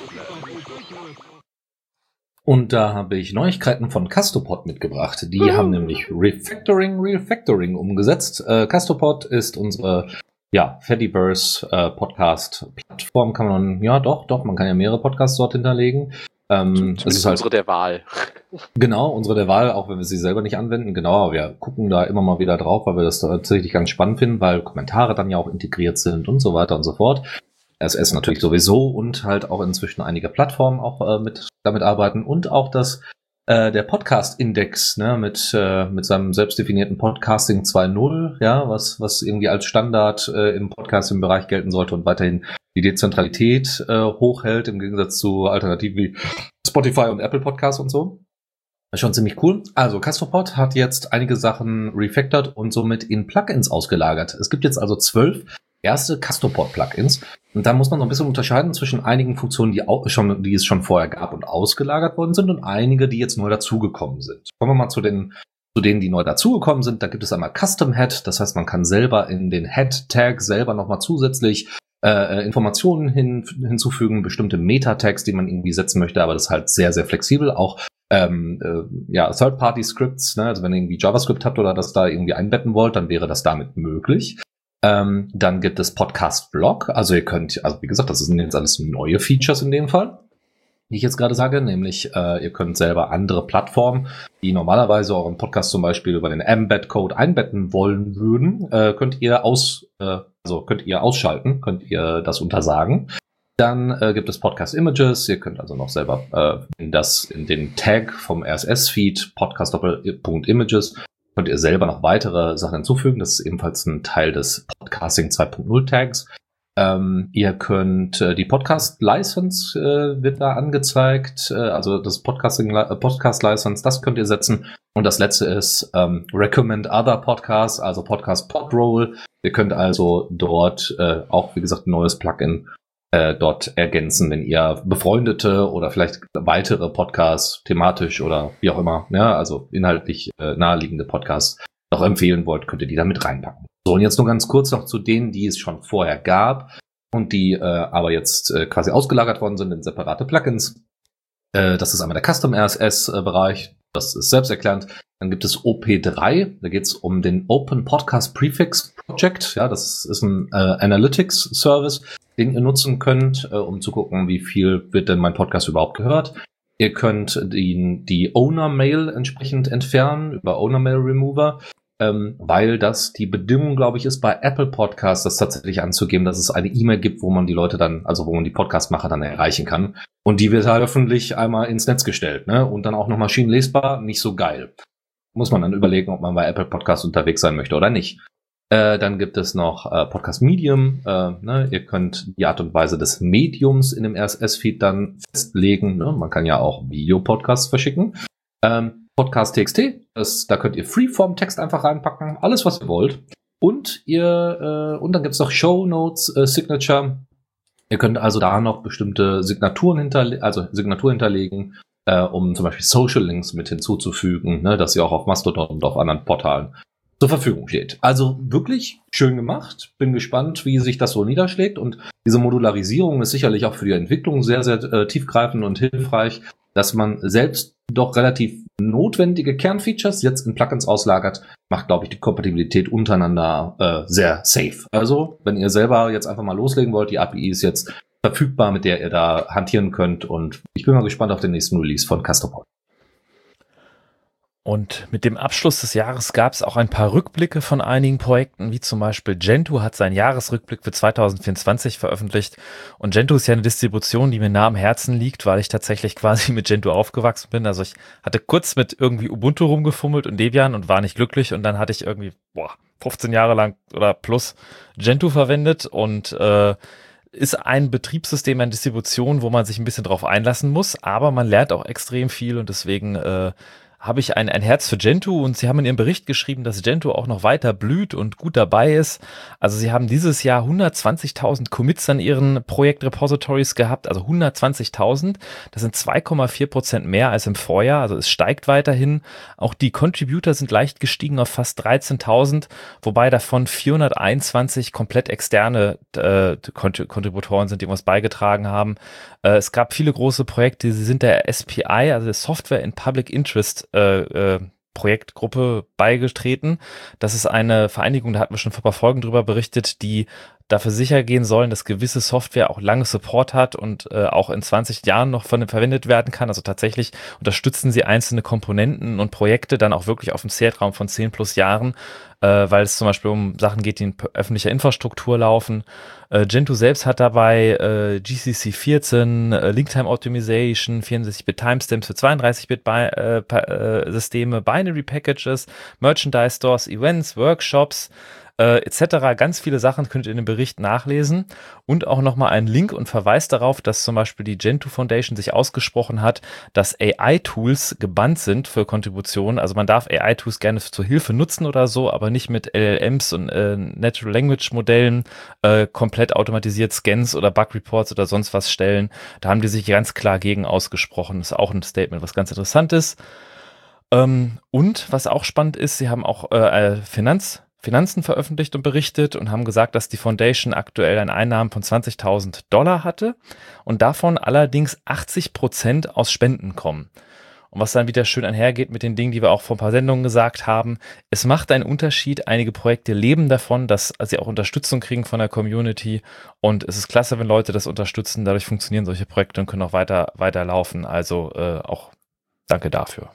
Und da habe ich Neuigkeiten von Castopod mitgebracht. Die mhm. haben nämlich Refactoring, Refactoring umgesetzt. Äh, Castopod ist unsere Ja, Fediverse äh, Podcast-Plattform kann man, ja doch, doch, man kann ja mehrere Podcasts dort hinterlegen. Ähm, das ist halt unsere der Wahl. Genau, unsere der Wahl, auch wenn wir sie selber nicht anwenden. Genau, aber wir gucken da immer mal wieder drauf, weil wir das tatsächlich ganz spannend finden, weil Kommentare dann ja auch integriert sind und so weiter und so fort. R S S natürlich sowieso und halt auch inzwischen einige Plattformen auch äh, mit damit arbeiten und auch das äh, der Podcast-Index, ne, mit äh, mit seinem selbstdefinierten Podcasting zwei Punkt null, ja, was was irgendwie als Standard äh, im Podcasting-Bereich gelten sollte und weiterhin die Dezentralität äh, hochhält im Gegensatz zu Alternativen wie Spotify und Apple Podcasts und so. Das ist schon ziemlich cool. Also Castopod hat jetzt einige Sachen refactored und somit in Plugins ausgelagert. Es gibt jetzt also zwölf erste Castopod-Plugins. Und da muss man noch ein bisschen unterscheiden zwischen einigen Funktionen, die auch schon, die es schon vorher gab und ausgelagert worden sind und einige, die jetzt neu dazugekommen sind. Kommen wir mal zu den, zu denen, die neu dazugekommen sind. Da gibt es einmal Custom Head. Das heißt, man kann selber in den Head-Tag selber nochmal zusätzlich äh, Informationen hin, hinzufügen, bestimmte Meta-Tags, die man irgendwie setzen möchte, aber das ist halt sehr, sehr flexibel. Auch ähm, äh, ja, Third-Party-Scripts, ne? Also wenn ihr irgendwie JavaScript habt oder das da irgendwie einbetten wollt, dann wäre das damit möglich. Ähm, dann gibt es Podcast-Blog, also ihr könnt, also wie gesagt, das sind jetzt alles neue Features in dem Fall, die ich jetzt gerade sage, nämlich äh, ihr könnt selber andere Plattformen, die normalerweise euren Podcast zum Beispiel über den Embed-Code einbetten wollen würden, äh, könnt ihr aus, äh, also könnt ihr ausschalten, könnt ihr das untersagen. Dann äh, gibt es Podcast-Images, ihr könnt also noch selber äh, in das in den Tag vom R S S-Feed podcast.images könnt ihr selber noch weitere Sachen hinzufügen. Das ist ebenfalls ein Teil des Podcasting zwei Punkt null Tags. Ähm, ihr könnt äh, die Podcast-License äh, wird da angezeigt, äh, also das Podcasting äh, Podcast-License, das könnt ihr setzen. Und das letzte ist ähm, Recommend Other Podcasts, also Podcast Podroll. Ihr könnt also dort äh, auch, wie gesagt, ein neues Plugin äh, dort ergänzen, wenn ihr befreundete oder vielleicht weitere Podcasts thematisch oder wie auch immer, ja, also inhaltlich äh, naheliegende Podcasts noch empfehlen wollt, könnt ihr die da mit reinpacken. So, und jetzt nur ganz kurz noch zu denen, die es schon vorher gab und die äh, aber jetzt äh, quasi ausgelagert worden sind in separate Plugins. Äh, das ist einmal der Custom R S S-Bereich, das ist selbsterklärend. Dann gibt es O P drei, da geht es um den Open Podcast Prefix Project. Ja, das ist ein äh, Analytics-Service, den ihr nutzen könnt, äh, um zu gucken, wie viel wird denn mein Podcast überhaupt gehört. Ihr könnt die, die Owner-Mail entsprechend entfernen über Owner-Mail-Remover, ähm, weil das die Bedingung, glaube ich, ist bei Apple Podcasts, das tatsächlich anzugeben, dass es eine E-Mail gibt, wo man die Leute dann, also wo man die Podcast-Macher dann erreichen kann. Und die wird halt öffentlich einmal ins Netz gestellt, ne? Und dann auch noch maschinenlesbar, nicht so geil. Muss man dann überlegen, ob man bei Apple Podcasts unterwegs sein möchte oder nicht. Äh, dann gibt es noch äh, Podcast Medium. Äh, ne? Ihr könnt die Art und Weise des Mediums in dem R S S-Feed dann festlegen. Ne? Man kann ja auch Videopodcasts verschicken. Ähm, Podcast T X T, das, da könnt ihr Freeform-Text einfach reinpacken. Alles, was ihr wollt. Und ihr äh, und dann gibt's noch Show Notes, äh, Signature. Ihr könnt also da noch bestimmte Signaturen hinterlegen, also Signatur hinterlegen, äh, um zum Beispiel Social Links mit hinzuzufügen, ne? Dass ihr auch auf Mastodon und auf anderen Portalen zur Verfügung steht. Also wirklich schön gemacht. Bin gespannt, wie sich das so niederschlägt. Und diese Modularisierung ist sicherlich auch für die Entwicklung sehr, sehr äh, tiefgreifend und hilfreich, dass man selbst doch relativ notwendige Kernfeatures jetzt in Plugins auslagert, macht, glaube ich, die Kompatibilität untereinander äh, sehr safe. Also, wenn ihr selber jetzt einfach mal loslegen wollt, die A P I ist jetzt verfügbar, mit der ihr da hantieren könnt. Und ich bin mal gespannt auf den nächsten Release von Castopod. Und mit dem Abschluss des Jahres gab es auch ein paar Rückblicke von einigen Projekten, wie zum Beispiel Gentoo hat seinen Jahresrückblick für zwanzig vierundzwanzig veröffentlicht. Und Gentoo ist ja eine Distribution, die mir nah am Herzen liegt, weil ich tatsächlich quasi mit Gentoo aufgewachsen bin. Also ich hatte kurz mit irgendwie Ubuntu rumgefummelt und Debian und war nicht glücklich. Und dann hatte ich irgendwie boah, fünfzehn Jahre lang oder plus Gentoo verwendet und äh, ist ein Betriebssystem, eine Distribution, wo man sich ein bisschen drauf einlassen muss. Aber man lernt auch extrem viel und deswegen äh, habe ich ein, ein Herz für Gentoo und sie haben in ihrem Bericht geschrieben, dass Gentoo auch noch weiter blüht und gut dabei ist. Also sie haben dieses Jahr hundertzwanzigtausend Commits an ihren Projektrepositories gehabt, also hundertzwanzigtausend. Das sind zwei Komma vier Prozent mehr als im Vorjahr, also es steigt weiterhin. Auch die Contributor sind leicht gestiegen auf fast dreizehntausend, wobei davon vierhunderteinundzwanzig komplett externe äh, Kontributoren sind, die was beigetragen haben. Äh, es gab viele große Projekte, sie sind der S P I, also der Software in Public Interest Äh, äh, Projektgruppe beigetreten. Das ist eine Vereinigung, da hatten wir schon vor ein paar Folgen drüber berichtet, die dafür sicher gehen sollen, dass gewisse Software auch lange Support hat und äh, auch in zwanzig Jahren noch von dem verwendet werden kann. Also tatsächlich unterstützen sie einzelne Komponenten und Projekte dann auch wirklich auf einem Zeitraum von zehn plus Jahren, äh, weil es zum Beispiel um Sachen geht, die in öffentlicher Infrastruktur laufen. Äh, Gentoo selbst hat dabei äh, G C C vierzehn, äh, Linktime Optimization, vierundsechzig Bit Timestamps für zweiunddreißig Bit Bi- äh, äh, Systeme, Binary Packages, Merchandise Stores, Events, Workshops, Äh, et cetera. Ganz viele Sachen könnt ihr in dem Bericht nachlesen und auch nochmal einen Link und Verweis darauf, dass zum Beispiel die Gentoo Foundation sich ausgesprochen hat, dass A I-Tools gebannt sind für Kontributionen. Also man darf A I-Tools gerne zur Hilfe nutzen oder so, aber nicht mit L L Ms und äh, Natural Language Modellen äh, komplett automatisiert Scans oder Bug Reports oder sonst was stellen. Da haben die sich ganz klar gegen ausgesprochen. Das ist auch ein Statement, was ganz interessant ist. Ähm, und was auch spannend ist, sie haben auch äh, Finanz Finanzen veröffentlicht und berichtet und haben gesagt, dass die Foundation aktuell ein Einnahmen von zwanzigtausend Dollar hatte und davon allerdings achtzig Prozent aus Spenden kommen. Und was dann wieder schön einhergeht mit den Dingen, die wir auch vor ein paar Sendungen gesagt haben, es macht einen Unterschied. Einige Projekte leben davon, dass sie auch Unterstützung kriegen von der Community und es ist klasse, wenn Leute das unterstützen. Dadurch funktionieren solche Projekte und können auch weiter weiterlaufen. Also äh, auch danke dafür.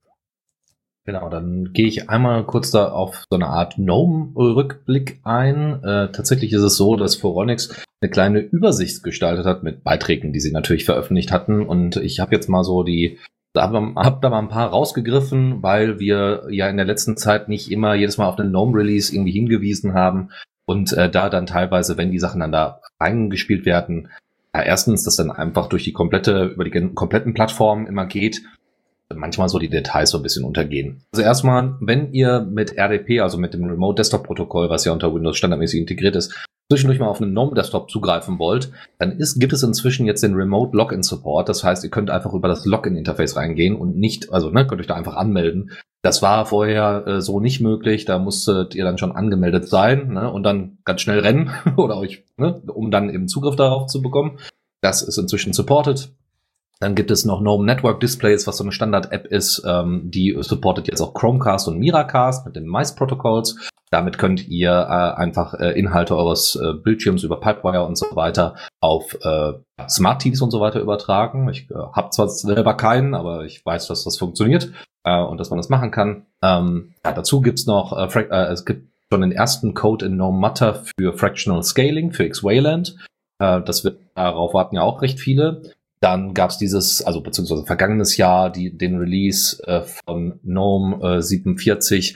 Genau, dann gehe ich einmal kurz da auf so eine Art GNOME-Rückblick ein. Äh, tatsächlich ist es so, dass Phoronix eine kleine Übersicht gestaltet hat mit Beiträgen, die sie natürlich veröffentlicht hatten. Und ich habe jetzt mal so die, habe hab da mal ein paar rausgegriffen, weil wir ja in der letzten Zeit nicht immer jedes Mal auf den GNOME-Release irgendwie hingewiesen haben. Und äh, da dann teilweise, wenn die Sachen dann da reingespielt werden, ja, erstens, dass dann einfach durch die komplette, über die kompletten Plattformen immer geht, manchmal so die Details so ein bisschen untergehen. Also erstmal, wenn ihr mit R D P, also mit dem Remote Desktop Protokoll, was ja unter Windows standardmäßig integriert ist, zwischendurch mal auf einen GNOME Desktop zugreifen wollt, dann ist, gibt es inzwischen jetzt den Remote Login Support. Das heißt, ihr könnt einfach über das Login Interface reingehen und nicht, also ne, könnt euch da einfach anmelden. Das war vorher äh, so nicht möglich. Da musstet ihr dann schon angemeldet sein, ne, und dann ganz schnell rennen oder euch, ne, um dann eben Zugriff darauf zu bekommen. Das ist inzwischen supported. Dann gibt es noch GNOME Network Displays, was so eine Standard-App ist. Ähm, die supportet jetzt auch Chromecast und Miracast mit den Mice-Protocolls. Damit könnt ihr äh, einfach äh, Inhalte eures äh, Bildschirms über Pipewire und so weiter auf äh, Smart T Vs und so weiter übertragen. Ich äh, habe zwar selber keinen, aber ich weiß, dass das funktioniert äh, und dass man das machen kann. Ähm, ja, dazu gibt's noch, äh, Fra- äh, es gibt schon den ersten Code in GNOME Mutter für Fractional Scaling, für X-Wayland. Äh, das wird, darauf warten ja auch recht viele. Dann gab's dieses, also beziehungsweise vergangenes Jahr, die, den Release äh, von GNOME äh, siebenundvierzig,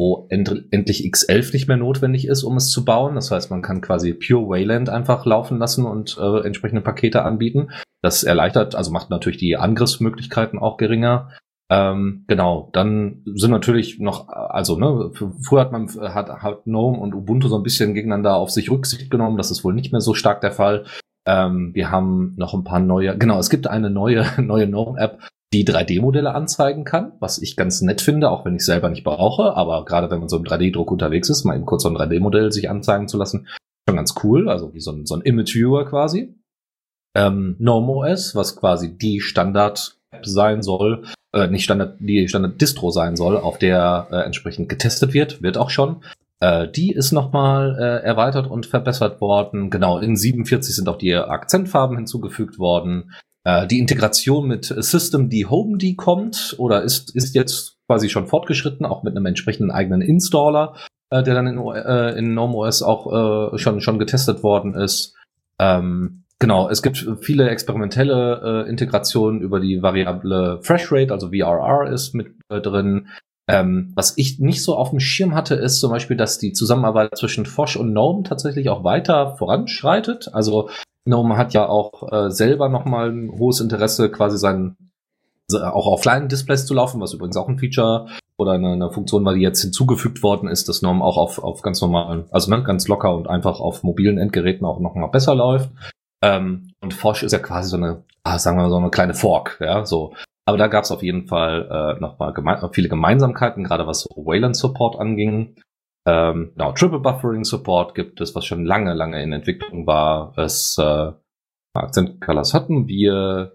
wo end- endlich X elf nicht mehr notwendig ist, um es zu bauen. Das heißt, man kann quasi Pure Wayland einfach laufen lassen und äh, entsprechende Pakete anbieten. Das erleichtert, also macht natürlich die Angriffsmöglichkeiten auch geringer. Ähm, genau, dann sind natürlich noch, also ne, früher hat man hat, hat GNOME und Ubuntu so ein bisschen gegeneinander auf sich Rücksicht genommen. Das ist wohl nicht mehr so stark der Fall. Ähm, wir haben noch ein paar neue, genau, es gibt eine neue neue GNOME-App, die drei D-Modelle anzeigen kann, was ich ganz nett finde, auch wenn ich selber nicht brauche, aber gerade wenn man so im drei D-Druck unterwegs ist, mal eben kurz so ein drei D-Modell sich anzeigen zu lassen, schon ganz cool, also wie so ein, so ein Image-Viewer quasi. Ähm, GNOME O S, was quasi die Standard-App sein soll, äh, nicht Standard, die Standard-Distro sein soll, auf der äh, entsprechend getestet wird, wird auch schon. Äh, die ist nochmal äh, erweitert und verbessert worden. Genau, in siebenundvierzig sind auch die Akzentfarben hinzugefügt worden. Äh, die Integration mit System, die HomeD kommt oder ist, ist jetzt quasi schon fortgeschritten, auch mit einem entsprechenden eigenen Installer, äh, der dann in, äh, in GNOME O S auch äh, schon, schon getestet worden ist. Ähm, Genau, es gibt viele experimentelle äh, Integrationen über die Variable Freshrate, also V R R ist mit äh, drin. Ähm, was ich nicht so auf dem Schirm hatte, ist zum Beispiel, dass die Zusammenarbeit zwischen Phosh und GNOME tatsächlich auch weiter voranschreitet. Also GNOME hat ja auch äh, selber nochmal ein hohes Interesse, quasi sein auch auf kleinen Displays zu laufen, was übrigens auch ein Feature oder eine, eine Funktion war, die jetzt hinzugefügt worden ist, dass GNOME auch auf, auf ganz normalen, also ne, ganz locker und einfach auf mobilen Endgeräten auch noch mal besser läuft. Ähm, und Phosh ist ja quasi so eine, ah, sagen wir mal, so eine kleine Fork, ja, so. Aber da gab es auf jeden Fall äh, noch mal geme- viele Gemeinsamkeiten, gerade was so Wayland-Support anging. Ähm, genau, Triple Buffering Support gibt es, was schon lange, lange in Entwicklung war. Es äh, Accent Colors hatten wir.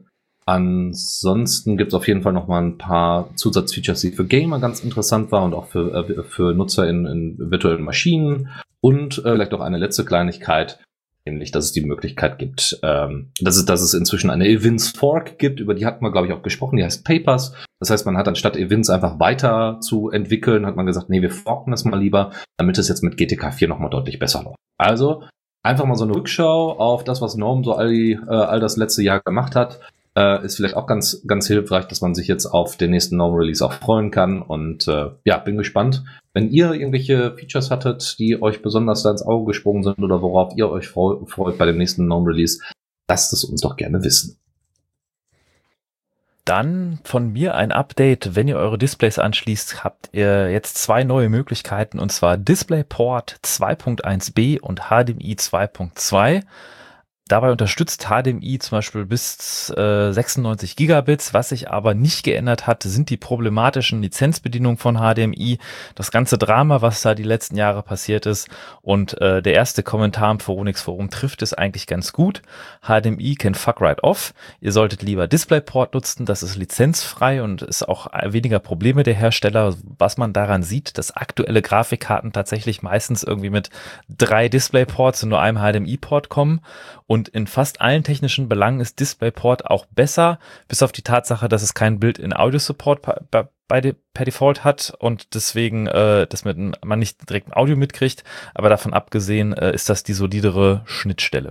Ansonsten gibt es auf jeden Fall noch mal ein paar Zusatzfeatures, die für Gamer ganz interessant waren und auch für äh, für Nutzer in, in virtuellen Maschinen. Und äh, vielleicht noch eine letzte Kleinigkeit, nämlich, dass es die Möglichkeit gibt, ähm, dass es, dass es inzwischen eine Evince Fork gibt, über die hatten wir, glaube ich, auch gesprochen, die heißt Papers. Das heißt, man hat anstatt Evince einfach weiter zu entwickeln, hat man gesagt, nee, wir forken das mal lieber, damit es jetzt mit G T K vier nochmal deutlich besser läuft. Also, einfach mal so eine Rückschau auf das, was GNOME so all, die, äh, all das letzte Jahr gemacht hat, äh, ist vielleicht auch ganz, ganz hilfreich, dass man sich jetzt auf den nächsten GNOME-Release auch freuen kann und äh, ja, bin gespannt. Wenn ihr irgendwelche Features hattet, die euch besonders da ins Auge gesprungen sind oder worauf ihr euch freut bei dem nächsten GNOME-Release, lasst es uns doch gerne wissen. Dann von mir ein Update. Wenn ihr eure Displays anschließt, habt ihr jetzt zwei neue Möglichkeiten, und zwar DisplayPort zwei Punkt eins b und H D M I zwei Punkt zwei. Dabei unterstützt H D M I zum Beispiel bis äh, sechsundneunzig Gigabits. Was sich aber nicht geändert hat, sind die problematischen Lizenzbedienungen von H D M I. Das ganze Drama, was da die letzten Jahre passiert ist. Und äh, der erste Kommentar im Phoronix Forum trifft es eigentlich ganz gut. H D M I can fuck right off. Ihr solltet lieber DisplayPort nutzen. Das ist lizenzfrei und ist auch weniger Probleme der Hersteller. Was man daran sieht, dass aktuelle Grafikkarten tatsächlich meistens irgendwie mit drei DisplayPorts und nur einem H D M I-Port kommen. Und in fast allen technischen Belangen ist DisplayPort auch besser, bis auf die Tatsache, dass es kein Built-in-Audio-Support bei, bei, per Default hat und deswegen, äh, dass man nicht direkt ein Audio mitkriegt. Aber davon abgesehen äh, ist das die solidere Schnittstelle.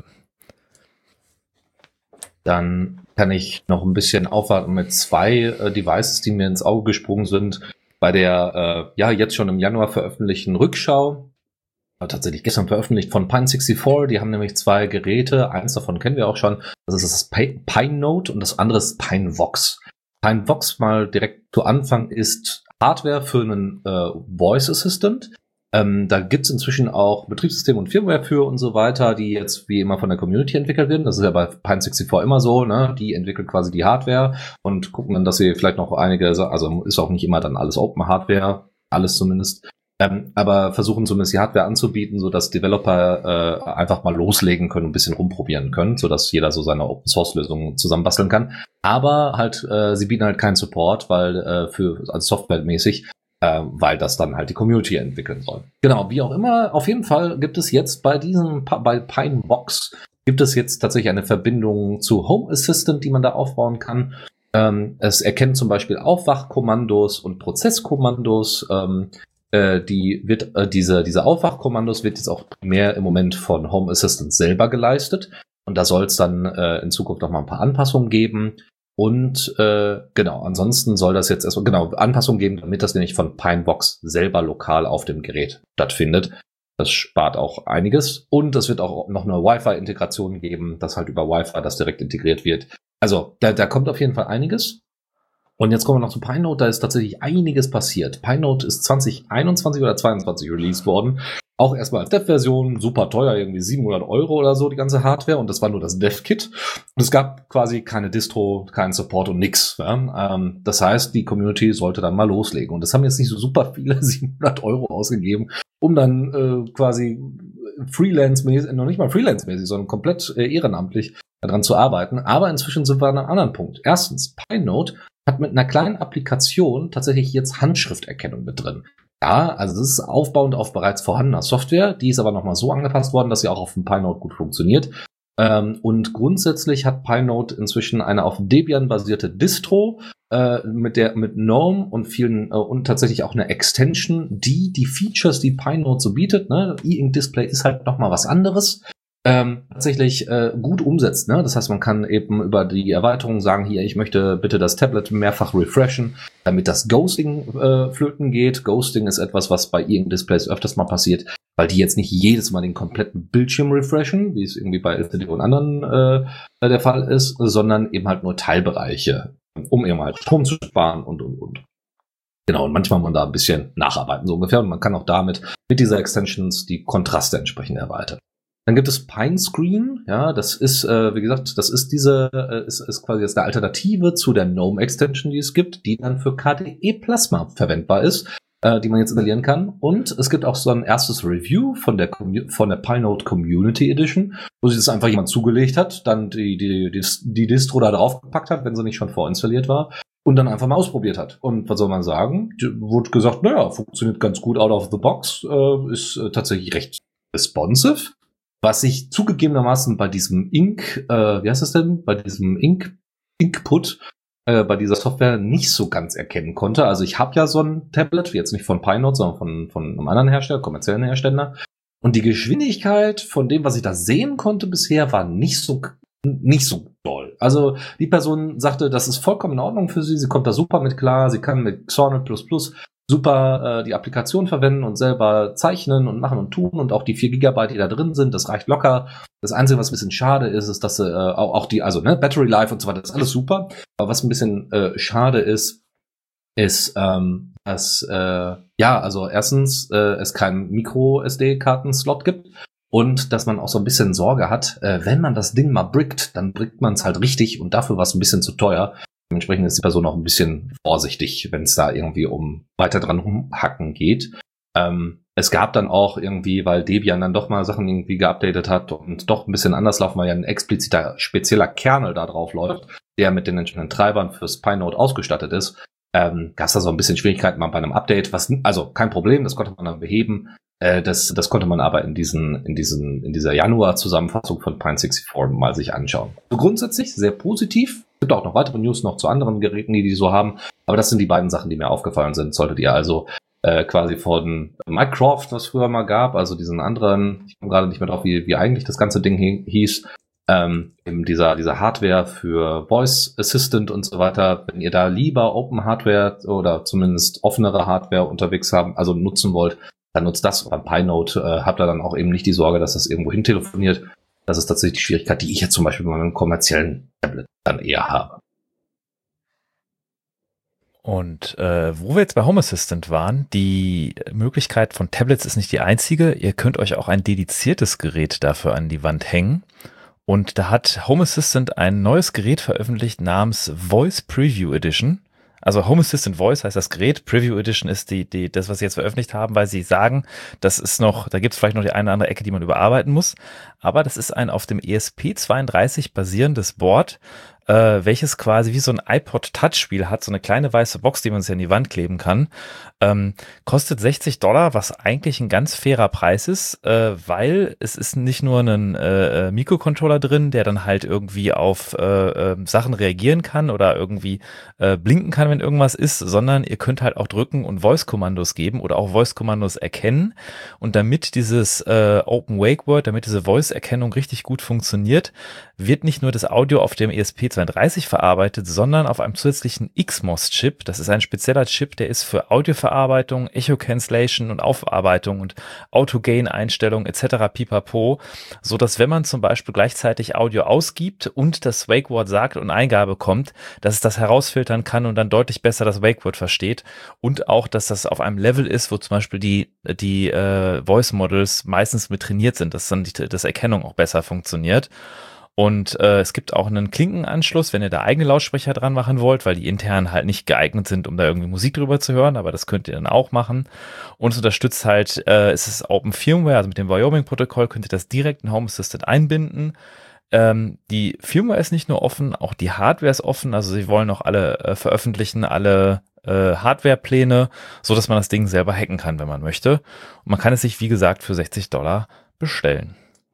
Dann kann ich noch ein bisschen aufwarten mit zwei äh, Devices, die mir ins Auge gesprungen sind. Bei der äh, ja jetzt schon im Januar veröffentlichten Rückschau. Tatsächlich gestern veröffentlicht von Pine sechsundvierzig. Die haben nämlich zwei Geräte. Eins davon kennen wir auch schon. Das ist das Pine Note und das andere ist Pine Vox. Pine Vox, mal direkt zu Anfang, ist Hardware für einen äh, Voice Assistant. Ähm, da gibt's inzwischen auch Betriebssystem und Firmware für und so weiter, die jetzt wie immer von der Community entwickelt werden. Das ist ja bei Pine sechsundvierzig immer so, ne? Die entwickeln quasi die Hardware und gucken dann, dass sie vielleicht noch einige, also ist auch nicht immer dann alles Open Hardware, alles zumindest. Ähm, aber versuchen zumindest die Hardware anzubieten, so dass Developer äh, einfach mal loslegen können und ein bisschen rumprobieren können, so dass jeder so seine Open-Source-Lösungen zusammenbasteln kann. Aber halt, äh, sie bieten halt keinen Support, weil äh, für also softwaremäßig, äh, weil das dann halt die Community entwickeln soll. Genau, wie auch immer, auf jeden Fall gibt es jetzt bei diesem, bei Pine Vox, gibt es jetzt tatsächlich eine Verbindung zu Home Assistant, die man da aufbauen kann. Ähm, es erkennt zum Beispiel Aufwachkommandos und Prozesskommandos. Ähm, Die wird äh, diese diese Aufwachkommandos wird jetzt auch primär im Moment von Home Assistant selber geleistet und da soll es dann äh, in Zukunft noch mal ein paar Anpassungen geben. Und äh, genau, ansonsten soll das jetzt erstmal genau Anpassungen geben, damit das nämlich von Pinebox selber lokal auf dem Gerät stattfindet. Das spart auch einiges. Und es wird auch noch eine Wi-Fi-Integration geben, dass halt über Wi-Fi das direkt integriert wird. Also da, da kommt auf jeden Fall einiges. Und jetzt kommen wir noch zu PineNote, da ist tatsächlich einiges passiert. PineNote ist zwanzig einundzwanzig oder zweiundzwanzig released worden. Auch erstmal als Dev-Version, super teuer, irgendwie siebenhundert Euro oder so, die ganze Hardware. Und das war nur das Dev-Kit. Und es gab quasi keine Distro, keinen Support und nix. Ja? Ähm, das heißt, die Community sollte dann mal loslegen. Und das haben jetzt nicht so super viele siebenhundert Euro ausgegeben, um dann äh, quasi freelance-mäßig, noch nicht mal freelance-mäßig, sondern komplett äh, ehrenamtlich daran zu arbeiten. Aber inzwischen sind wir an einem anderen Punkt. Erstens, PineNote hat mit einer kleinen Applikation tatsächlich jetzt Handschrifterkennung mit drin. Ja, also das ist aufbauend auf bereits vorhandener Software, die ist aber nochmal so angepasst worden, dass sie auch auf dem PineNote gut funktioniert. Ähm, und grundsätzlich hat PineNote inzwischen eine auf Debian basierte Distro äh, mit der mit GNOME und vielen äh, und tatsächlich auch eine Extension, die die Features, die PineNote so bietet, ne, E-Ink Display ist halt nochmal was anderes. Ähm, tatsächlich äh, gut umsetzt. Ne? Das heißt, man kann eben über die Erweiterung sagen, hier, ich möchte bitte das Tablet mehrfach refreshen, damit das Ghosting äh, flöten geht. Ghosting ist etwas, was bei E-Ink-Displays öfters mal passiert, weil die jetzt nicht jedes Mal den kompletten Bildschirm refreshen, wie es irgendwie bei L C D und anderen äh, der Fall ist, sondern eben halt nur Teilbereiche, um eben halt Strom zu sparen und, und, und. Genau, und manchmal muss man da ein bisschen nacharbeiten, so ungefähr. Und man kann auch damit mit dieser Extensions die Kontraste entsprechend erweitern. Dann gibt es PineScreen, ja, das ist, äh, wie gesagt, das ist diese, äh, ist, ist quasi jetzt eine Alternative zu der GNOME-Extension, die es gibt, die dann für K D E Plasma verwendbar ist, äh, die man jetzt installieren kann. Und es gibt auch so ein erstes Review von der von der PineNote Community Edition, wo sich das einfach jemand zugelegt hat, dann die, die, die, die Distro da draufgepackt hat, wenn sie nicht schon vorinstalliert war, und dann einfach mal ausprobiert hat. Und was soll man sagen? Wurde gesagt, naja, funktioniert ganz gut out of the box, äh, ist äh, tatsächlich recht responsive. Was ich zugegebenermaßen bei diesem Ink, äh, wie heißt das denn? Bei diesem Ink, Inkput, äh, bei dieser Software nicht so ganz erkennen konnte. Also ich habe ja so ein Tablet, jetzt nicht von PineNote, sondern von, von einem anderen Hersteller, kommerziellen Hersteller. Und die Geschwindigkeit von dem, was ich da sehen konnte bisher, war nicht so, nicht so doll. Also die Person sagte, das ist vollkommen in Ordnung für sie. Sie kommt da super mit klar. Sie kann mit Xornet plus plus super äh, die Applikation verwenden und selber zeichnen und machen und tun und auch die vier Gigabyte, die da drin sind, das reicht locker. Das Einzige, was ein bisschen schade ist, ist, dass äh, auch, auch die, also ne, Battery Life und so weiter, das ist alles super. Aber was ein bisschen äh, schade ist, ist, ähm, dass äh, ja, also erstens äh, es keinen Micro-S D-Karten-Slot gibt und dass man auch so ein bisschen Sorge hat, äh, wenn man das Ding mal brickt, dann brickt man es halt richtig und dafür war es ein bisschen zu teuer. Dementsprechend ist die Person auch ein bisschen vorsichtig, wenn es da irgendwie um weiter dran rumhacken geht. Ähm, es gab dann auch irgendwie, weil Debian dann doch mal Sachen irgendwie geupdatet hat und doch ein bisschen anders laufen, weil ja ein expliziter, spezieller Kernel da drauf läuft, der mit den entsprechenden Treibern fürs PineNote ausgestattet ist, ähm, gab es da so ein bisschen Schwierigkeiten mal bei einem Update, was, also kein Problem, das konnte man dann beheben. Äh, das, das konnte man aber in diesen, in diesen, in dieser Januar-Zusammenfassung von Pine sechsundsiebzig mal sich anschauen. So grundsätzlich sehr positiv. Es gibt auch noch weitere News noch zu anderen Geräten, die die so haben. Aber das sind die beiden Sachen, die mir aufgefallen sind. Solltet ihr also äh, quasi von Mycroft, was früher mal gab, also diesen anderen, ich komme gerade nicht mehr drauf, wie, wie eigentlich das ganze Ding hieß, ähm, eben dieser, dieser Hardware für Voice Assistant und so weiter. Wenn ihr da lieber Open Hardware oder zumindest offenere Hardware unterwegs haben, also nutzen wollt, dann nutzt das. Beim PineNote äh, habt ihr dann auch eben nicht die Sorge, dass das irgendwo hin telefoniert. Das ist tatsächlich die Schwierigkeit, die ich jetzt zum Beispiel bei meinem kommerziellen Tablet dann eher habe. Und äh, wo wir jetzt bei Home Assistant waren, die Möglichkeit von Tablets ist nicht die einzige. Ihr könnt euch auch ein dediziertes Gerät dafür an die Wand hängen. Und da hat Home Assistant ein neues Gerät veröffentlicht namens Voice Preview Edition. Also Home Assistant Voice heißt das Gerät, Preview Edition ist die, die, das, was sie jetzt veröffentlicht haben, weil sie sagen, das ist noch, da gibt es vielleicht noch die eine oder andere Ecke, die man überarbeiten muss. Aber das ist ein auf dem E S P zweiunddreißig basierendes Board, äh, welches quasi wie so ein iPod Touch-Spiel hat, so eine kleine weiße Box, die man sich an die Wand kleben kann. Ähm, kostet sechzig Dollar, was eigentlich ein ganz fairer Preis ist, äh, weil es ist nicht nur ein äh, Mikrocontroller drin, der dann halt irgendwie auf äh, äh, Sachen reagieren kann oder irgendwie äh, blinken kann, wenn irgendwas ist, sondern ihr könnt halt auch drücken und Voice-Kommandos geben oder auch Voice-Kommandos erkennen. Und damit dieses äh, Open Wake Word, damit diese Voice-Erkennung richtig gut funktioniert, wird nicht nur das Audio auf dem E S P zweiunddreißig verarbeitet, sondern auf einem zusätzlichen X M O S-Chip. Das ist ein spezieller Chip, der ist für Audioverarbeitung, Echo-Cancellation und Aufarbeitung und Auto-Gain-Einstellung et cetera pipapo, so dass wenn man zum Beispiel gleichzeitig Audio ausgibt und das Wake-Word sagt und Eingabe kommt, dass es das herausfiltern kann und dann deutlich besser das Wake-Word versteht und auch, dass das auf einem Level ist, wo zum Beispiel die, die äh, Voice-Models meistens mit trainiert sind, dass dann die das Erkennung auch besser funktioniert. Und äh, es gibt auch einen Klinkenanschluss, wenn ihr da eigene Lautsprecher dran machen wollt, weil die intern halt nicht geeignet sind, um da irgendwie Musik drüber zu hören, aber das könnt ihr dann auch machen. Und es unterstützt halt, äh, es ist Open Firmware, also mit dem Wyoming-Protokoll könnt ihr das direkt in Home Assistant einbinden. Ähm, die Firmware ist nicht nur offen, auch die Hardware ist offen, also sie wollen auch alle äh, veröffentlichen, alle äh, Hardwarepläne, so dass man das Ding selber hacken kann, wenn man möchte. Und man kann es sich, wie gesagt, für sechzig Dollar bestellen.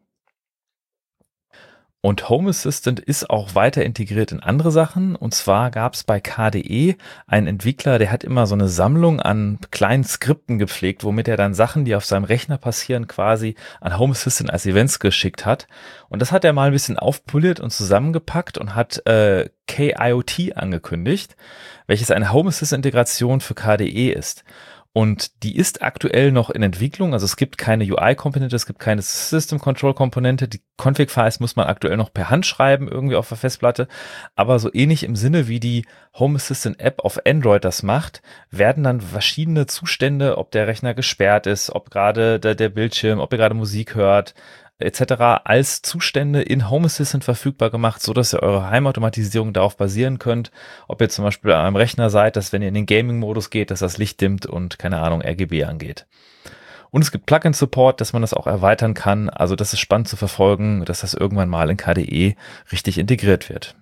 Und Home Assistant ist auch weiter integriert in andere Sachen. Und zwar gab es bei K D E einen Entwickler, der hat immer so eine Sammlung an kleinen Skripten gepflegt, womit er dann Sachen, die auf seinem Rechner passieren, quasi an Home Assistant als Events geschickt hat. Und das hat er mal ein bisschen aufpoliert und zusammengepackt und hat äh, K I O T angekündigt, welches eine Home Assistant Integration für K D E ist. Und die ist aktuell noch in Entwicklung, also es gibt keine U I-Komponente, es gibt keine System-Control-Komponente, die Config-Files muss man aktuell noch per Hand schreiben, irgendwie auf der Festplatte, aber so ähnlich im Sinne wie die Home Assistant-App auf Android das macht, werden dann verschiedene Zustände, ob der Rechner gesperrt ist, ob gerade der, der Bildschirm, ob ihr gerade Musik hört, et cetera als Zustände in Home Assistant verfügbar gemacht, so dass ihr eure Heimautomatisierung darauf basieren könnt, ob ihr zum Beispiel an einem Rechner seid, dass wenn ihr in den Gaming-Modus geht, dass das Licht dimmt und keine Ahnung, R G B angeht. Und es gibt Plugin-Support, dass man das auch erweitern kann, also das ist spannend zu verfolgen, dass das irgendwann mal in K D E richtig integriert wird.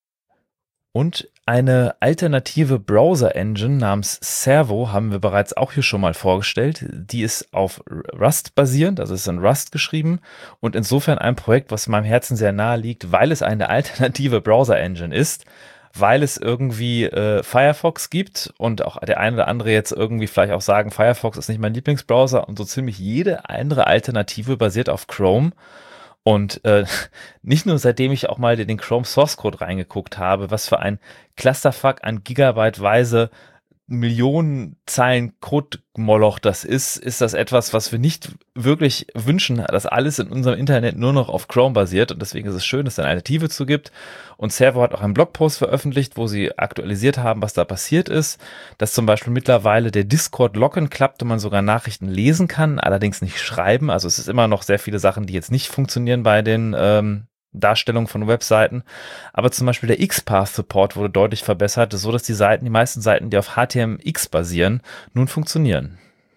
Und eine alternative Browser-Engine namens Servo haben wir bereits auch hier schon mal vorgestellt. Die ist auf Rust basierend, also ist in Rust geschrieben und insofern ein Projekt, was meinem Herzen sehr nahe liegt, weil es eine alternative Browser-Engine ist, weil es irgendwie äh, Firefox gibt und auch der eine oder andere jetzt irgendwie vielleicht auch sagen, Firefox ist nicht mein Lieblingsbrowser und so ziemlich jede andere Alternative basiert auf Chrome. Und äh, nicht nur seitdem ich auch mal in den Chrome Source Code reingeguckt habe, was für ein Clusterfuck an gigabyteweise Millionen Zeilen Code-Moloch das ist, ist das etwas, was wir nicht wirklich wünschen, dass alles in unserem Internet nur noch auf Chrome basiert und deswegen ist es schön, dass es eine Alternative zu gibt und Servo hat auch einen Blogpost veröffentlicht, wo sie aktualisiert haben, was da passiert ist, dass zum Beispiel mittlerweile der Discord-Login klappt und man sogar Nachrichten lesen kann, allerdings nicht schreiben, also es ist immer noch sehr viele Sachen, die jetzt nicht funktionieren bei den ähm, Darstellung von Webseiten, aber zum Beispiel der X-Path-Support wurde deutlich verbessert, so dass die Seiten, die meisten Seiten, die auf H T M X basieren, nun funktionieren.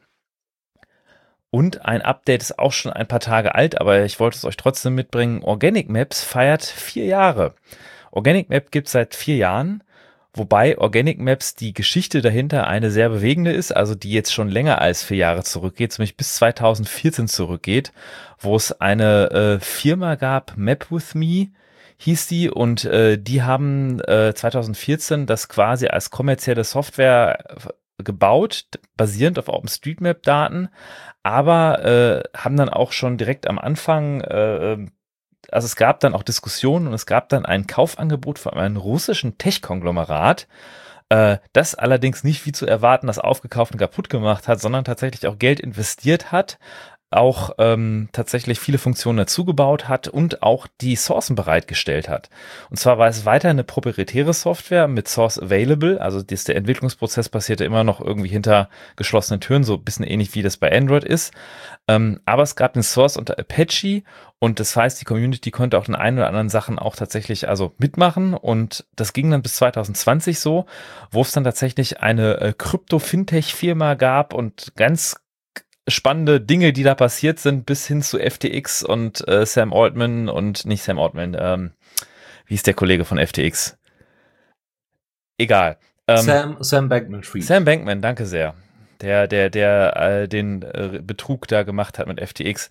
Und ein Update ist auch schon ein paar Tage alt, aber ich wollte es euch trotzdem mitbringen. Organic Maps feiert vier Jahre. Organic Map gibt es seit vier Jahren, wobei Organic Maps die Geschichte dahinter eine sehr bewegende ist, also die jetzt schon länger als vier Jahre zurückgeht, nämlich bis zweitausendvierzehn zurückgeht, wo es eine äh, Firma gab, MapWithMe hieß die, und äh, die haben äh, zweitausendvierzehn das quasi als kommerzielle Software gebaut, basierend auf OpenStreetMap-Daten, aber äh, haben dann auch schon direkt am Anfang äh, also es gab dann auch Diskussionen und es gab dann ein Kaufangebot von einem russischen Tech-Konglomerat, äh, das allerdings nicht wie zu erwarten das aufgekauft und kaputt gemacht hat, sondern tatsächlich auch Geld investiert hat, auch ähm, tatsächlich viele Funktionen dazugebaut hat und auch die Sourcen bereitgestellt hat. Und zwar war es weiter eine proprietäre Software mit Source Available, also das, der Entwicklungsprozess passierte immer noch irgendwie hinter geschlossenen Türen, so ein bisschen ähnlich wie das bei Android ist. Ähm, aber es gab den Source unter Apache und das heißt, die Community konnte auch den einen oder anderen Sachen auch tatsächlich also mitmachen und das ging dann bis zweitausendzwanzig so, wo es dann tatsächlich eine äh, Krypto-Fintech-Firma gab und ganz spannende Dinge, die da passiert sind, bis hin zu F T X und äh, Sam Altman und nicht Sam Altman, ähm, wie ist der Kollege von F T X? Egal. Ähm, Sam, Sam Bankman-Fried. Sam Bankman, danke sehr. Der, der, der äh, den äh, Betrug da gemacht hat mit F T X.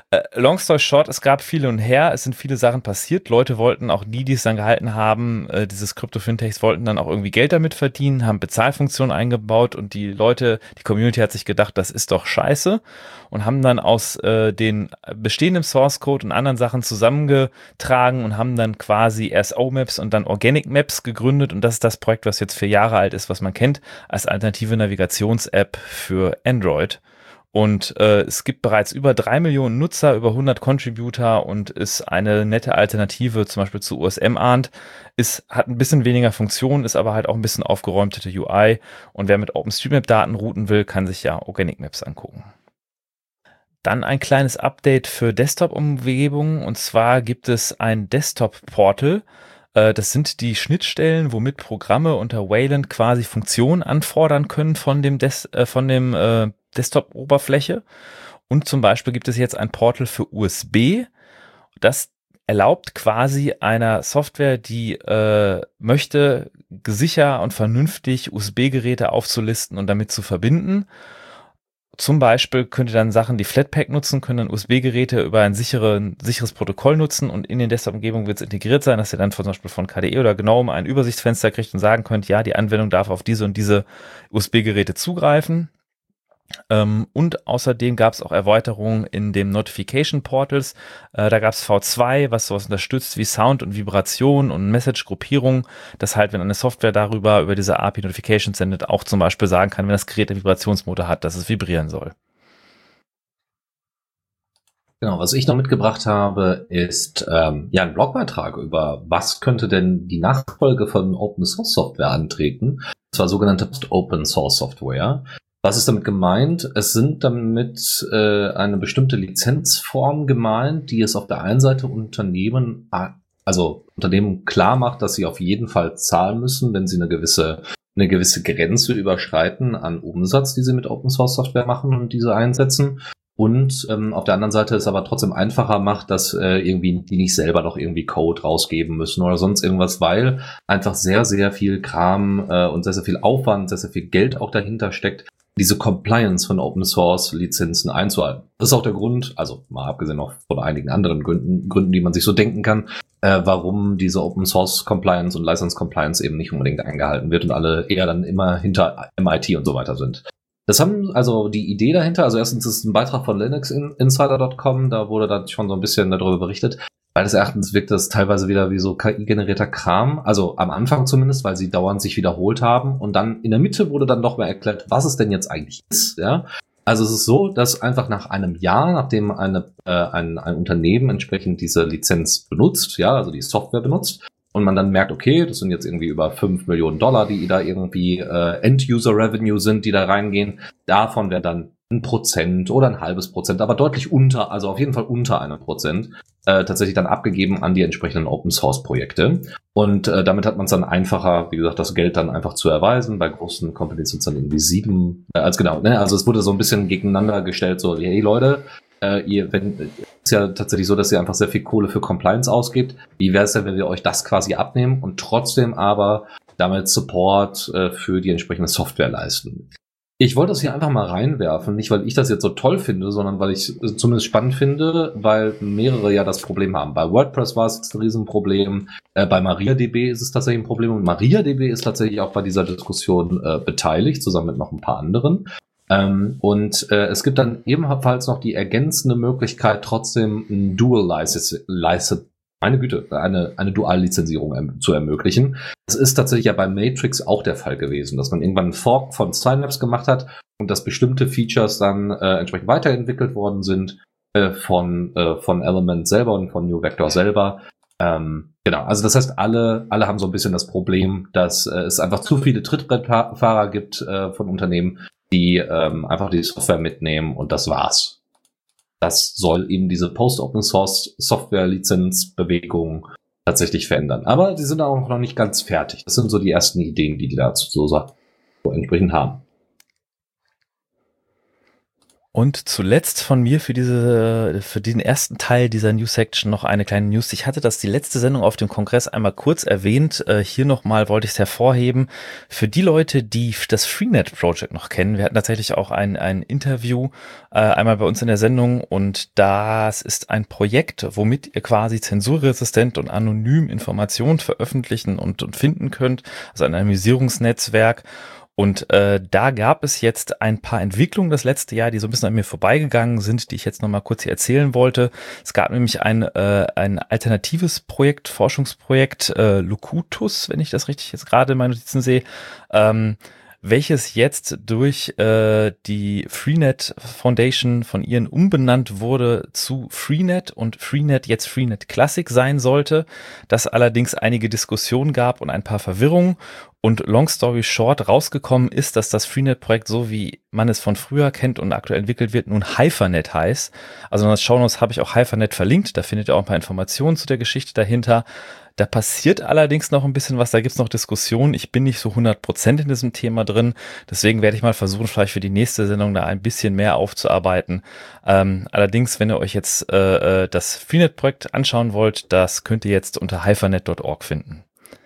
Äh, long story short, es gab viel und her, es sind viele Sachen passiert. Leute wollten, auch die, die es dann gehalten haben, äh, dieses Krypto-Fintechs, wollten dann auch irgendwie Geld damit verdienen, haben Bezahlfunktionen eingebaut und die Leute, die Community hat sich gedacht, das ist doch scheiße und haben dann aus äh, den bestehenden Source-Code und anderen Sachen zusammengetragen und haben dann quasi erst O Maps und dann Organic Maps gegründet und das ist das Projekt, was jetzt vier Jahre alt ist, was man kennt, als alternative Navigations-App für Android. Und äh, es gibt bereits über drei Millionen Nutzer, über hundert Contributor und ist eine nette Alternative zum Beispiel zu U S M-Ahnt. Ist, hat ein bisschen weniger Funktionen, ist aber halt auch ein bisschen aufgeräumte U I. Und wer mit OpenStreetMap-Daten routen will, kann sich ja Organic Maps angucken. Dann ein kleines Update für Desktop-Umgebungen. Und zwar gibt es ein Desktop-Portal. Äh, das sind die Schnittstellen, womit Programme unter Wayland quasi Funktionen anfordern können von dem, Des äh, von dem äh, Desktop-Oberfläche. Und zum Beispiel gibt es jetzt ein Portal für U S B. Das erlaubt quasi einer Software, die äh, möchte, sicher und vernünftig U S B-Geräte aufzulisten und damit zu verbinden. Zum Beispiel könnt ihr dann Sachen, die Flatpak nutzen, können dann U S B-Geräte über ein sichere, sicheres Protokoll nutzen und in den Desktop-Umgebungen wird es integriert sein, dass ihr dann zum Beispiel von K D E oder GNOME ein Übersichtsfenster kriegt und sagen könnt, ja, die Anwendung darf auf diese und diese U S B-Geräte zugreifen. Ähm, und außerdem gab es auch Erweiterungen in dem Notification Portals. Äh, da gab es V zwei, was sowas unterstützt wie Sound und Vibration und Message-Gruppierung, dass halt, wenn eine Software darüber, über diese A P I Notifications sendet, auch zum Beispiel sagen kann, wenn das Gerät einen Vibrationsmotor hat, dass es vibrieren soll. Genau, was ich noch mitgebracht habe, ist ähm, ja ein Blogbeitrag über, was könnte denn die Nachfolge von Open Source Software antreten. Das war sogenannte Open Source Software. Was ist damit gemeint? Es sind damit äh, eine bestimmte Lizenzform gemeint, die es auf der einen Seite Unternehmen, also Unternehmen klar macht, dass sie auf jeden Fall zahlen müssen, wenn sie eine gewisse eine gewisse Grenze überschreiten an Umsatz, die sie mit Open Source Software machen und diese einsetzen. Und ähm, auf der anderen Seite es aber trotzdem einfacher macht, dass äh, irgendwie die nicht selber noch irgendwie Code rausgeben müssen oder sonst irgendwas, weil einfach sehr, sehr viel Kram äh, und sehr, sehr viel Aufwand, sehr, sehr viel Geld auch dahinter steckt, diese Compliance von Open Source Lizenzen einzuhalten. Das ist auch der Grund, also mal abgesehen noch von einigen anderen Gründen, Gründen, die man sich so denken kann, äh, warum diese Open Source Compliance und License Compliance eben nicht unbedingt eingehalten wird und alle eher dann immer hinter M I T und so weiter sind. Das haben also die Idee dahinter, also erstens ist es ein Beitrag von Linux Insider Punkt com, da wurde dann schon so ein bisschen darüber berichtet. Meines Erachtens wirkt das teilweise wieder wie so K I-generierter Kram, also am Anfang zumindest, weil sie dauernd sich wiederholt haben und dann in der Mitte wurde dann doch mal erklärt, was es denn jetzt eigentlich ist, ja. Also es ist so, dass einfach nach einem Jahr, nachdem eine, äh, ein, ein Unternehmen entsprechend diese Lizenz benutzt, ja, also die Software benutzt, und man dann merkt, okay, das sind jetzt irgendwie über fünf Millionen Dollar, die da irgendwie äh, End-User-Revenue sind, die da reingehen. Davon wäre dann ein Prozent oder ein halbes Prozent, aber deutlich unter, also auf jeden Fall unter einem Prozent, äh, tatsächlich dann abgegeben an die entsprechenden Open-Source-Projekte. Und äh, damit hat man es dann einfacher, wie gesagt, das Geld dann einfach zu erweisen. Bei großen Companies sind es dann irgendwie sieben, äh, als genau, ne? Also es wurde so ein bisschen gegeneinander gestellt, so, hey Leute, Äh, ihr, wenn, ist ja tatsächlich so, dass ihr einfach sehr viel Kohle für Compliance ausgibt. Wie wäre es denn, wenn wir euch das quasi abnehmen und trotzdem aber damit Support äh, für die entsprechende Software leisten? Ich wollte das hier einfach mal reinwerfen, nicht weil ich das jetzt so toll finde, sondern weil ich es zumindest spannend finde, weil mehrere ja das Problem haben. Bei WordPress war es jetzt ein Riesenproblem, äh, bei MariaDB ist es tatsächlich ein Problem und MariaDB ist tatsächlich auch bei dieser Diskussion äh, beteiligt, zusammen mit noch ein paar anderen. Ähm, und äh, es gibt dann ebenfalls noch die ergänzende Möglichkeit, trotzdem ein Dual-License, meine Güte, eine, eine Dual-Lizenzierung erm- zu ermöglichen. Das ist tatsächlich ja bei Matrix auch der Fall gewesen, dass man irgendwann einen Fork von Synapse gemacht hat und dass bestimmte Features dann äh, entsprechend weiterentwickelt worden sind äh, von, äh, von Element selber und von New Vector selber. Ähm, genau, also das heißt, alle, alle haben so ein bisschen das Problem, dass äh, es einfach zu viele Trittbrettfahrer gibt äh, von Unternehmen, die ähm, einfach die Software mitnehmen und das war's. Das soll eben diese Post-Open-Source-Software-Lizenz-Bewegung tatsächlich verändern. Aber die sind auch noch nicht ganz fertig. Das sind so die ersten Ideen, die die dazu so entsprechend haben. Und zuletzt von mir für diese, für den ersten Teil dieser News Section noch eine kleine News. Ich hatte das die letzte Sendung auf dem Kongress einmal kurz erwähnt. Äh, hier nochmal wollte ich es hervorheben. Für die Leute, die das Freenet Project noch kennen, wir hatten tatsächlich auch ein, ein Interview äh, einmal bei uns in der Sendung, und das ist ein Projekt, womit ihr quasi zensurresistent und anonym Informationen veröffentlichen und, und finden könnt. Also ein Anonymisierungsnetzwerk. Und äh, da gab es jetzt ein paar Entwicklungen das letzte Jahr, die so ein bisschen an mir vorbeigegangen sind, die ich jetzt nochmal kurz hier erzählen wollte. Es gab nämlich ein äh, ein alternatives Projekt, Forschungsprojekt, äh, Locutus, wenn ich das richtig jetzt gerade in meinen Notizen sehe, ähm, welches jetzt durch äh, die Freenet Foundation von ihnen umbenannt wurde zu Freenet und Freenet jetzt Freenet Classic sein sollte, das allerdings einige Diskussionen gab und ein paar Verwirrungen. Und long story short, rausgekommen ist, dass das Freenet-Projekt, so wie man es von früher kennt und aktuell entwickelt wird, nun Hyphernet heißt. Also in den Shownotes habe ich auch Hyphernet verlinkt, da findet ihr auch ein paar Informationen zu der Geschichte dahinter. Da passiert allerdings noch ein bisschen was, da gibt's noch Diskussionen. Ich bin nicht so hundert Prozent in diesem Thema drin, deswegen werde ich mal versuchen, vielleicht für die nächste Sendung da ein bisschen mehr aufzuarbeiten. Ähm, allerdings, wenn ihr euch jetzt äh, das Freenet-Projekt anschauen wollt, das könnt ihr jetzt unter hyphernet punkt org finden.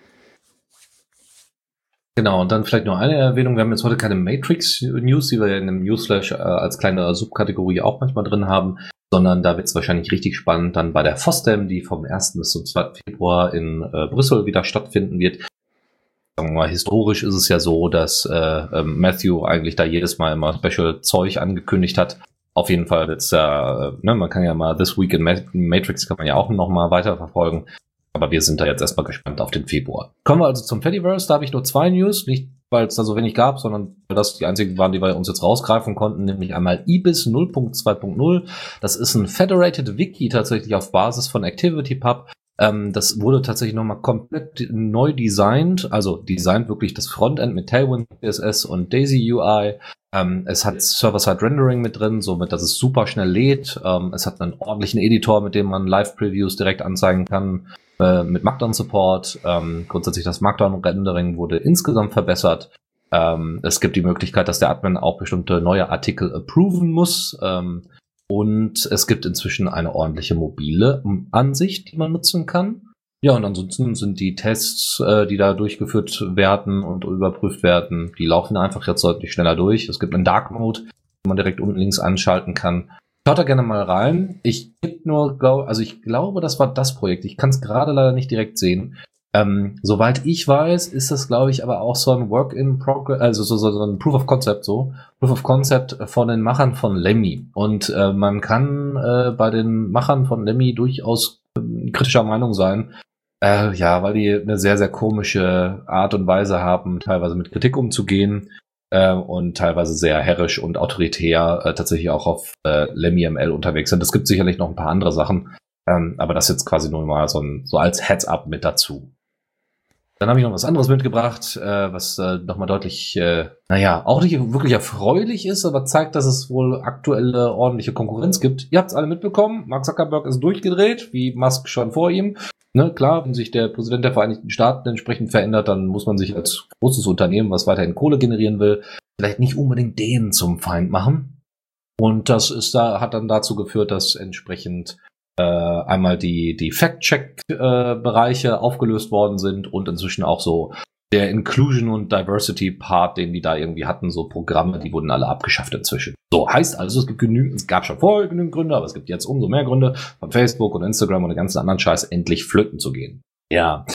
Genau, und dann vielleicht noch eine Erwähnung. Wir haben jetzt heute keine Matrix-News, die wir ja in einem Newsflash äh, als kleine Subkategorie auch manchmal drin haben, sondern da wird es wahrscheinlich richtig spannend dann bei der FOSDEM, die vom ersten bis zum zweiten Februar in äh, Brüssel wieder stattfinden wird. Sagen wir mal, historisch ist es ja so, dass äh, äh, Matthew eigentlich da jedes Mal immer Special-Zeug angekündigt hat. Auf jeden Fall jetzt, äh, ne, man kann ja mal This Week in Matrix kann man ja auch noch mal weiterverfolgen. Aber wir sind da jetzt erstmal gespannt auf den Februar. Kommen wir also zum Fediverse. Da habe ich nur zwei News. Nicht, weil es da so wenig gab, sondern weil das die einzigen waren, die wir uns jetzt rausgreifen konnten. Nämlich einmal I B I S null Punkt zwei Punkt null. Das ist ein Federated Wiki tatsächlich auf Basis von ActivityPub. Ähm, das wurde tatsächlich nochmal komplett neu designt. Also designt wirklich das Frontend mit Tailwind C S S und Daisy U I. Ähm, es hat Server-Side-Rendering mit drin, somit, dass es super schnell lädt. Ähm, es hat einen ordentlichen Editor, mit dem man Live-Previews direkt anzeigen kann. Mit Markdown-Support. Ähm, grundsätzlich das Markdown-Rendering wurde insgesamt verbessert. Ähm, es gibt die Möglichkeit, dass der Admin auch bestimmte neue Artikel approven muss. Ähm, und es gibt inzwischen eine ordentliche mobile Ansicht, die man nutzen kann. Ja, und ansonsten sind die Tests, äh, die da durchgeführt werden und überprüft werden, die laufen einfach jetzt deutlich schneller durch. Es gibt einen Dark Mode, den man direkt unten links anschalten kann. Schaut da gerne mal rein. Ich gebe nur, glaub, also ich glaube, das war das Projekt. Ich kann es gerade leider nicht direkt sehen. Ähm, soweit ich weiß, ist das, glaube ich, aber auch so ein Work in Progress, also so, so, so ein Proof of Concept, so Proof of Concept von den Machern von Lemmy. Und äh, man kann äh, bei den Machern von Lemmy durchaus äh, kritischer Meinung sein. Äh, ja, weil die eine sehr, sehr komische Art und Weise haben, teilweise mit Kritik umzugehen. Und teilweise sehr herrisch und autoritär äh, tatsächlich auch auf äh, LemmyML unterwegs sind. Es gibt sicherlich noch ein paar andere Sachen, ähm, aber das jetzt quasi nur mal so, ein, so als Heads-up mit dazu. Dann habe ich noch was anderes mitgebracht, äh, was äh, nochmal deutlich, äh, naja, auch nicht wirklich erfreulich ist, aber zeigt, dass es wohl aktuelle ordentliche Konkurrenz gibt. Ihr habt es alle mitbekommen, Mark Zuckerberg ist durchgedreht, wie Musk schon vor ihm. Ne, klar, wenn sich der Präsident der Vereinigten Staaten entsprechend verändert, dann muss man sich als großes Unternehmen, was weiterhin Kohle generieren will, vielleicht nicht unbedingt den zum Feind machen. Und das ist da, hat dann dazu geführt, dass entsprechend äh, einmal die die Fact-Check-Bereiche äh, aufgelöst worden sind und inzwischen auch so der Inclusion- und Diversity-Part, den die da irgendwie hatten, so Programme, die wurden alle abgeschafft inzwischen. So, heißt also, es gibt genügend, es gab schon vorher genügend Gründe, aber es gibt jetzt umso mehr Gründe, von Facebook und Instagram und den ganzen anderen Scheiß endlich flöten zu gehen. Ja.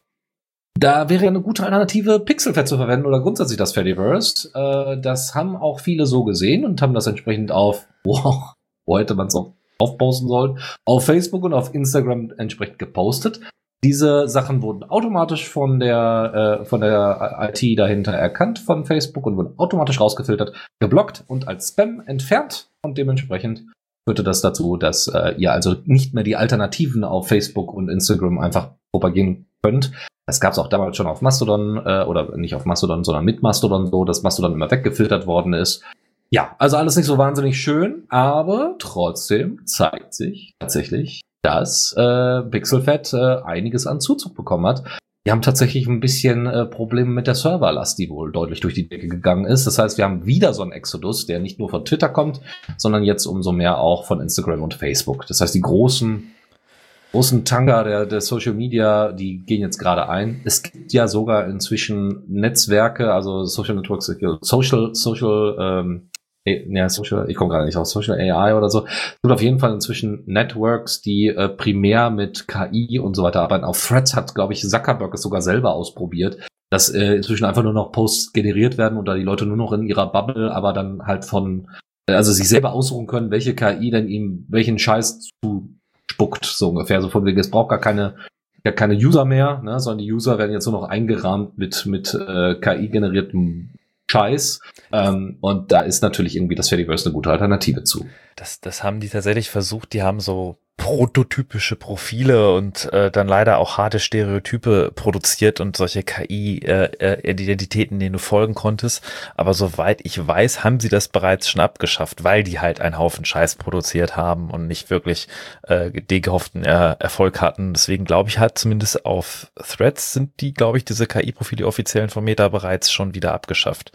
Da wäre ja eine gute Alternative, Pixelfed zu verwenden oder grundsätzlich das Fediverse. Äh, das haben auch viele so gesehen und haben das entsprechend auf, wow, wo hätte man es auch aufposten sollen, auf Facebook und auf Instagram entsprechend gepostet. Diese Sachen wurden automatisch von der äh, von der I T dahinter erkannt von Facebook und wurden automatisch rausgefiltert, geblockt und als Spam entfernt. Und dementsprechend führte das dazu, dass äh, ihr also nicht mehr die Alternativen auf Facebook und Instagram einfach propagieren könnt. Das gab es auch damals schon auf Mastodon, äh, oder nicht auf Mastodon, sondern mit Mastodon so, dass Mastodon immer weggefiltert worden ist. Ja, also alles nicht so wahnsinnig schön, aber trotzdem zeigt sich tatsächlich, dass äh, Pixelfed äh, einiges an Zuzug bekommen hat. die haben tatsächlich ein bisschen äh, Probleme mit der Serverlast, die wohl deutlich durch die Decke gegangen ist. Das heißt, wir haben wieder so einen Exodus, der nicht nur von Twitter kommt, sondern jetzt umso mehr auch von Instagram und Facebook. Das heißt, die großen großen Tanker der, der Social Media, die gehen jetzt gerade ein. Es gibt ja sogar inzwischen Netzwerke, also Social Networks, Social, Social, ähm, ja, Social, ich komme gerade nicht auf Social A I oder so. Es gibt auf jeden Fall inzwischen Networks, die äh, primär mit K I und so weiter arbeiten. Auf Threads hat, glaube ich, Zuckerberg es sogar selber ausprobiert, dass äh, inzwischen einfach nur noch Posts generiert werden und da die Leute nur noch in ihrer Bubble, aber dann halt von, also sich selber aussuchen können, welche K I denn ihm welchen Scheiß zu spuckt, so ungefähr. So von wegen, es braucht gar keine, gar keine User mehr, ne, sondern die User werden jetzt nur noch eingerahmt mit, mit äh, K I-generiertem Scheiß. Ähm, und da ist natürlich irgendwie das Fediverse eine gute Alternative zu. Das, das haben die tatsächlich versucht. Die haben so prototypische Profile und äh, dann leider auch harte Stereotype produziert und solche K I-Identitäten, äh, denen du folgen konntest. Aber soweit ich weiß, haben sie das bereits schon abgeschafft, weil die halt einen Haufen Scheiß produziert haben und nicht wirklich äh, den gehofften äh, Erfolg hatten. Deswegen glaube ich halt zumindest auf Threads sind die, glaube ich, diese K I-Profile offiziellen von Meta bereits schon wieder abgeschafft.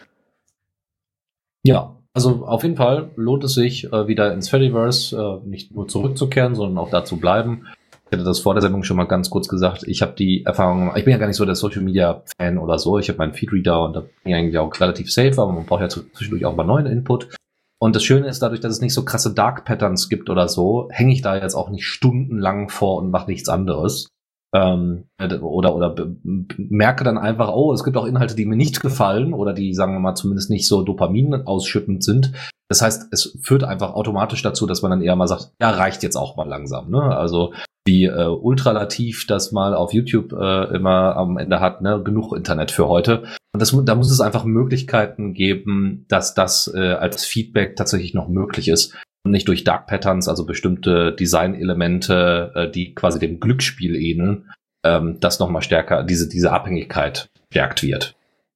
Ja. Also auf jeden Fall lohnt es sich, äh, wieder ins Fediverse äh, nicht nur zurückzukehren, sondern auch da zu bleiben. Ich hatte das vor der Sendung schon mal ganz kurz gesagt. Ich habe die Erfahrung, ich bin ja gar nicht so der Social Media Fan oder so. Ich habe meinen Feedreader und da bin ich eigentlich auch relativ safe, aber man braucht ja zwischendurch auch mal neuen Input. Und das Schöne ist, dadurch, dass es nicht so krasse Dark Patterns gibt oder so, hänge ich da jetzt auch nicht stundenlang vor und mache nichts anderes. Ähm, oder oder be- merke dann einfach, oh, es gibt auch Inhalte, die mir nicht gefallen oder die, sagen wir mal, zumindest nicht so Dopamin ausschüttend sind. Das heißt, es führt einfach automatisch dazu, dass man dann eher mal sagt, ja, reicht jetzt auch mal langsam, ne? Also wie äh, ultralativ das mal auf YouTube äh, immer am Ende hat, ne, genug Internet für heute. Und das, da muss es einfach Möglichkeiten geben, dass das äh, als Feedback tatsächlich noch möglich ist. Und nicht durch Dark Patterns, also bestimmte Designelemente, äh, die quasi dem Glücksspiel ähneln, ähm, das nochmal stärker, diese, diese Abhängigkeit stärkt wird.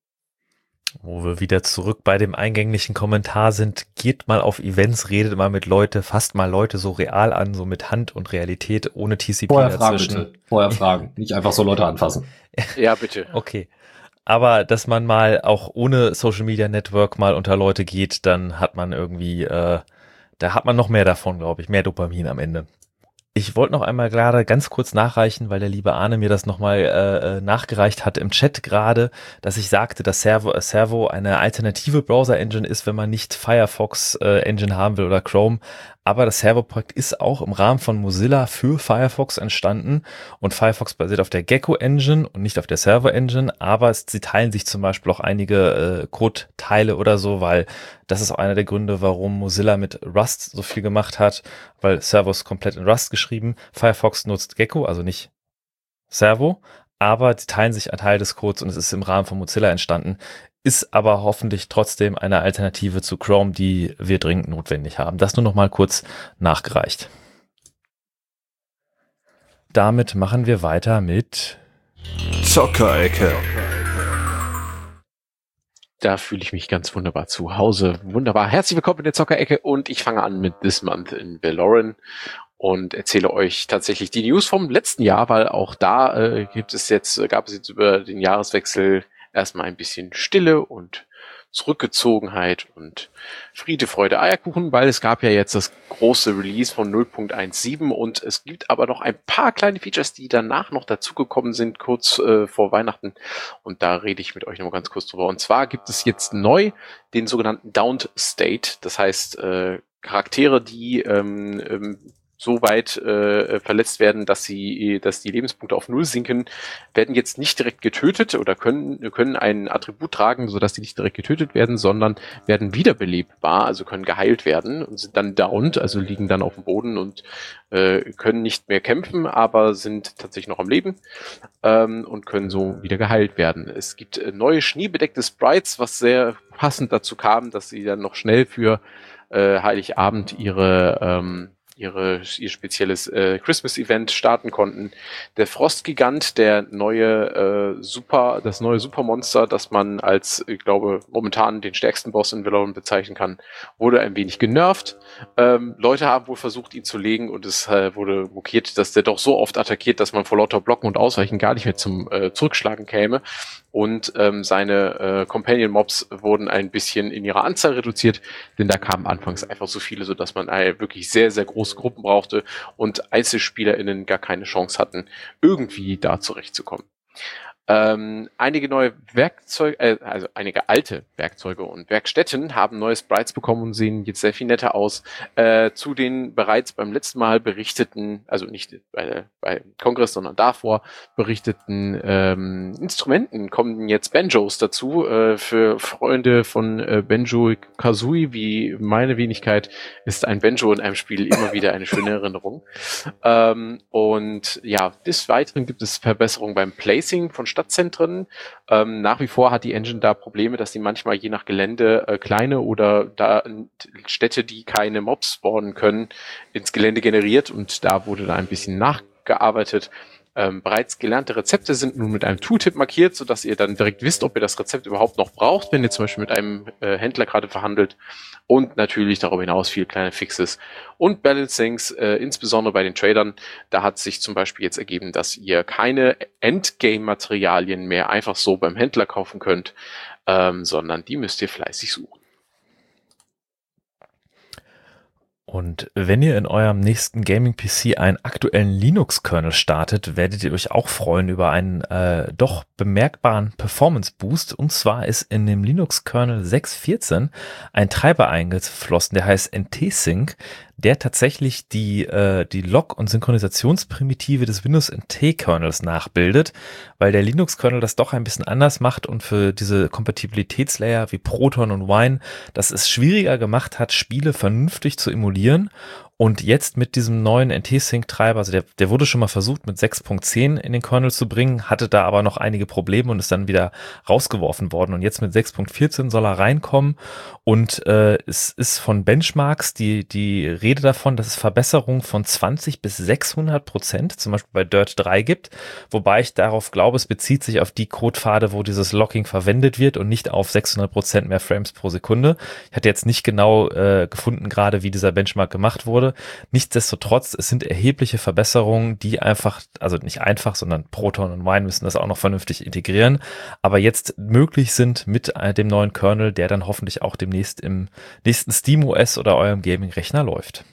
Wo wir wieder zurück bei dem eingänglichen Kommentar sind, geht mal auf Events, redet mal mit Leute, fasst mal Leute so real an, so mit Hand und Realität, ohne T C P Vorher fragen, dazwischen. bitte. Vorher fragen, nicht einfach so Leute anfassen. Ja, bitte. Okay. Aber dass man mal auch ohne Social Media Network mal unter Leute geht, dann hat man irgendwie, äh, da hat man noch mehr davon, glaube ich, mehr Dopamin am Ende. Ich wollte noch einmal gerade ganz kurz nachreichen, weil der liebe Arne mir das nochmal äh, nachgereicht hat im Chat gerade, dass ich sagte, dass Servo, Servo eine alternative Browser-Engine ist, wenn man nicht Firefox-Engine äh, haben will oder Chrome. Aber das Servo-Projekt ist auch im Rahmen von Mozilla für Firefox entstanden und Firefox basiert auf der Gecko-Engine und nicht auf der Servo-Engine, aber es, sie teilen sich zum Beispiel auch einige äh, Code-Teile oder so, weil das ist auch einer der Gründe, warum Mozilla mit Rust so viel gemacht hat, weil Servo ist komplett in Rust geschrieben. Firefox nutzt Gecko, also nicht Servo, aber die teilen sich einen Teil des Codes und es ist im Rahmen von Mozilla entstanden. Ist aber hoffentlich trotzdem eine Alternative zu Chrome, die wir dringend notwendig haben. Das nur noch mal kurz nachgereicht. Damit machen wir weiter mit Zockerecke. Da fühle ich mich ganz wunderbar zu Hause. Wunderbar. Herzlich willkommen in der Zockerecke und ich fange an mit This Month in Valoran und erzähle euch tatsächlich die News vom letzten Jahr, weil auch da äh, gibt es jetzt, gab es jetzt über den Jahreswechsel erstmal ein bisschen Stille und Zurückgezogenheit und Friede, Freude, Eierkuchen, weil es gab ja jetzt das große Release von null Punkt siebzehn und es gibt aber noch ein paar kleine Features, die danach noch dazugekommen sind, kurz äh, vor Weihnachten. Und da rede ich mit euch noch mal ganz kurz drüber. Und zwar gibt es jetzt neu den sogenannten Downed State. Das heißt, äh, Charaktere, die ähm, ähm, so weit äh, verletzt werden, dass sie, dass die Lebenspunkte auf Null sinken, werden jetzt nicht direkt getötet oder können können ein Attribut tragen, sodass die nicht direkt getötet werden, sondern werden wiederbelebbar, also können geheilt werden und sind dann downed, also liegen dann auf dem Boden und äh, können nicht mehr kämpfen, aber sind tatsächlich noch am Leben ähm, und können so wieder geheilt werden. Es gibt äh, neue schneebedeckte Sprites, was sehr passend dazu kam, dass sie dann noch schnell für äh, Heiligabend ihre ähm, ihre, ihr spezielles äh, Christmas-Event starten konnten. Der Frostgigant, der neue äh, Super, das neue Supermonster, das man als, ich glaube, momentan den stärksten Boss in Valorant bezeichnen kann, wurde ein wenig genervt. Ähm, Leute haben wohl versucht, ihn zu legen und es äh, wurde mokiert, dass der doch so oft attackiert, dass man vor lauter Blocken und Ausweichen gar nicht mehr zum äh, Zurückschlagen käme. Und ähm, seine äh, Companion-Mobs wurden ein bisschen in ihrer Anzahl reduziert, denn da kamen anfangs einfach so viele, sodass man äh, wirklich sehr, sehr große Gruppen brauchte und EinzelspielerInnen gar keine Chance hatten, irgendwie da zurechtzukommen. Ähm, einige neue Werkzeuge, äh, also einige alte Werkzeuge und Werkstätten haben neue Sprites bekommen und sehen jetzt sehr viel netter aus. Äh, zu den bereits beim letzten Mal berichteten, also nicht bei, bei Kongress, sondern davor berichteten ähm, Instrumenten kommen jetzt Banjos dazu. Äh, für Freunde von äh, Banjo-Kazooie wie meine Wenigkeit ist ein Banjo in einem Spiel immer wieder eine schöne Erinnerung. Ähm, und ja, des Weiteren gibt es Verbesserungen beim Placing von Stadtzentren. Ähm, nach wie vor hat die Engine da Probleme, dass sie manchmal je nach Gelände äh, kleine oder da Städte, die keine Mobs spawnen können, ins Gelände generiert und da wurde da ein bisschen nachgearbeitet. Ähm, bereits gelernte Rezepte sind nun mit einem Tooltip markiert, sodass ihr dann direkt wisst, ob ihr das Rezept überhaupt noch braucht, wenn ihr zum Beispiel mit einem äh, Händler gerade verhandelt. Und natürlich darüber hinaus viele kleine Fixes und Balancings, äh, insbesondere bei den Tradern. Da hat sich zum Beispiel jetzt ergeben, dass ihr keine Endgame-Materialien mehr einfach so beim Händler kaufen könnt, ähm, sondern die müsst ihr fleißig suchen. Und wenn ihr in eurem nächsten Gaming-P C einen aktuellen Linux-Kernel startet, werdet ihr euch auch freuen über einen äh, doch bemerkbaren Performance-Boost. Und zwar ist in dem Linux-Kernel sechs Punkt vierzehn ein Treiber eingeflossen, der heißt N T-Sync, der tatsächlich die, äh, die Log- und Synchronisationsprimitive des Windows N T-Kernels nachbildet, weil der Linux-Kernel das doch ein bisschen anders macht und für diese Kompatibilitätslayer wie Proton und Wine, das es schwieriger gemacht hat, Spiele vernünftig zu emulieren. Und jetzt mit diesem neuen N T-Sync-Treiber, also der, der wurde schon mal versucht mit sechs Punkt zehn in den Kernel zu bringen, hatte da aber noch einige Probleme und ist dann wieder rausgeworfen worden. Und jetzt mit sechs Punkt vierzehn soll er reinkommen und äh, es ist von Benchmarks die, die Rede davon, dass es Verbesserungen von zwanzig bis sechshundert Prozent zum Beispiel bei Dirt drei gibt, wobei ich darauf glaube, es bezieht sich auf die Codepfade, wo dieses Locking verwendet wird und nicht auf sechshundert Prozent mehr Frames pro Sekunde. Ich hatte jetzt nicht genau äh, gefunden gerade, wie dieser Benchmark gemacht wurde. Nichtsdestotrotz, es sind erhebliche Verbesserungen, die einfach, also nicht einfach, sondern Proton und Wine müssen das auch noch vernünftig integrieren, aber jetzt möglich sind mit dem neuen Kernel, der dann hoffentlich auch demnächst im nächsten SteamOS oder eurem Gaming-Rechner läuft.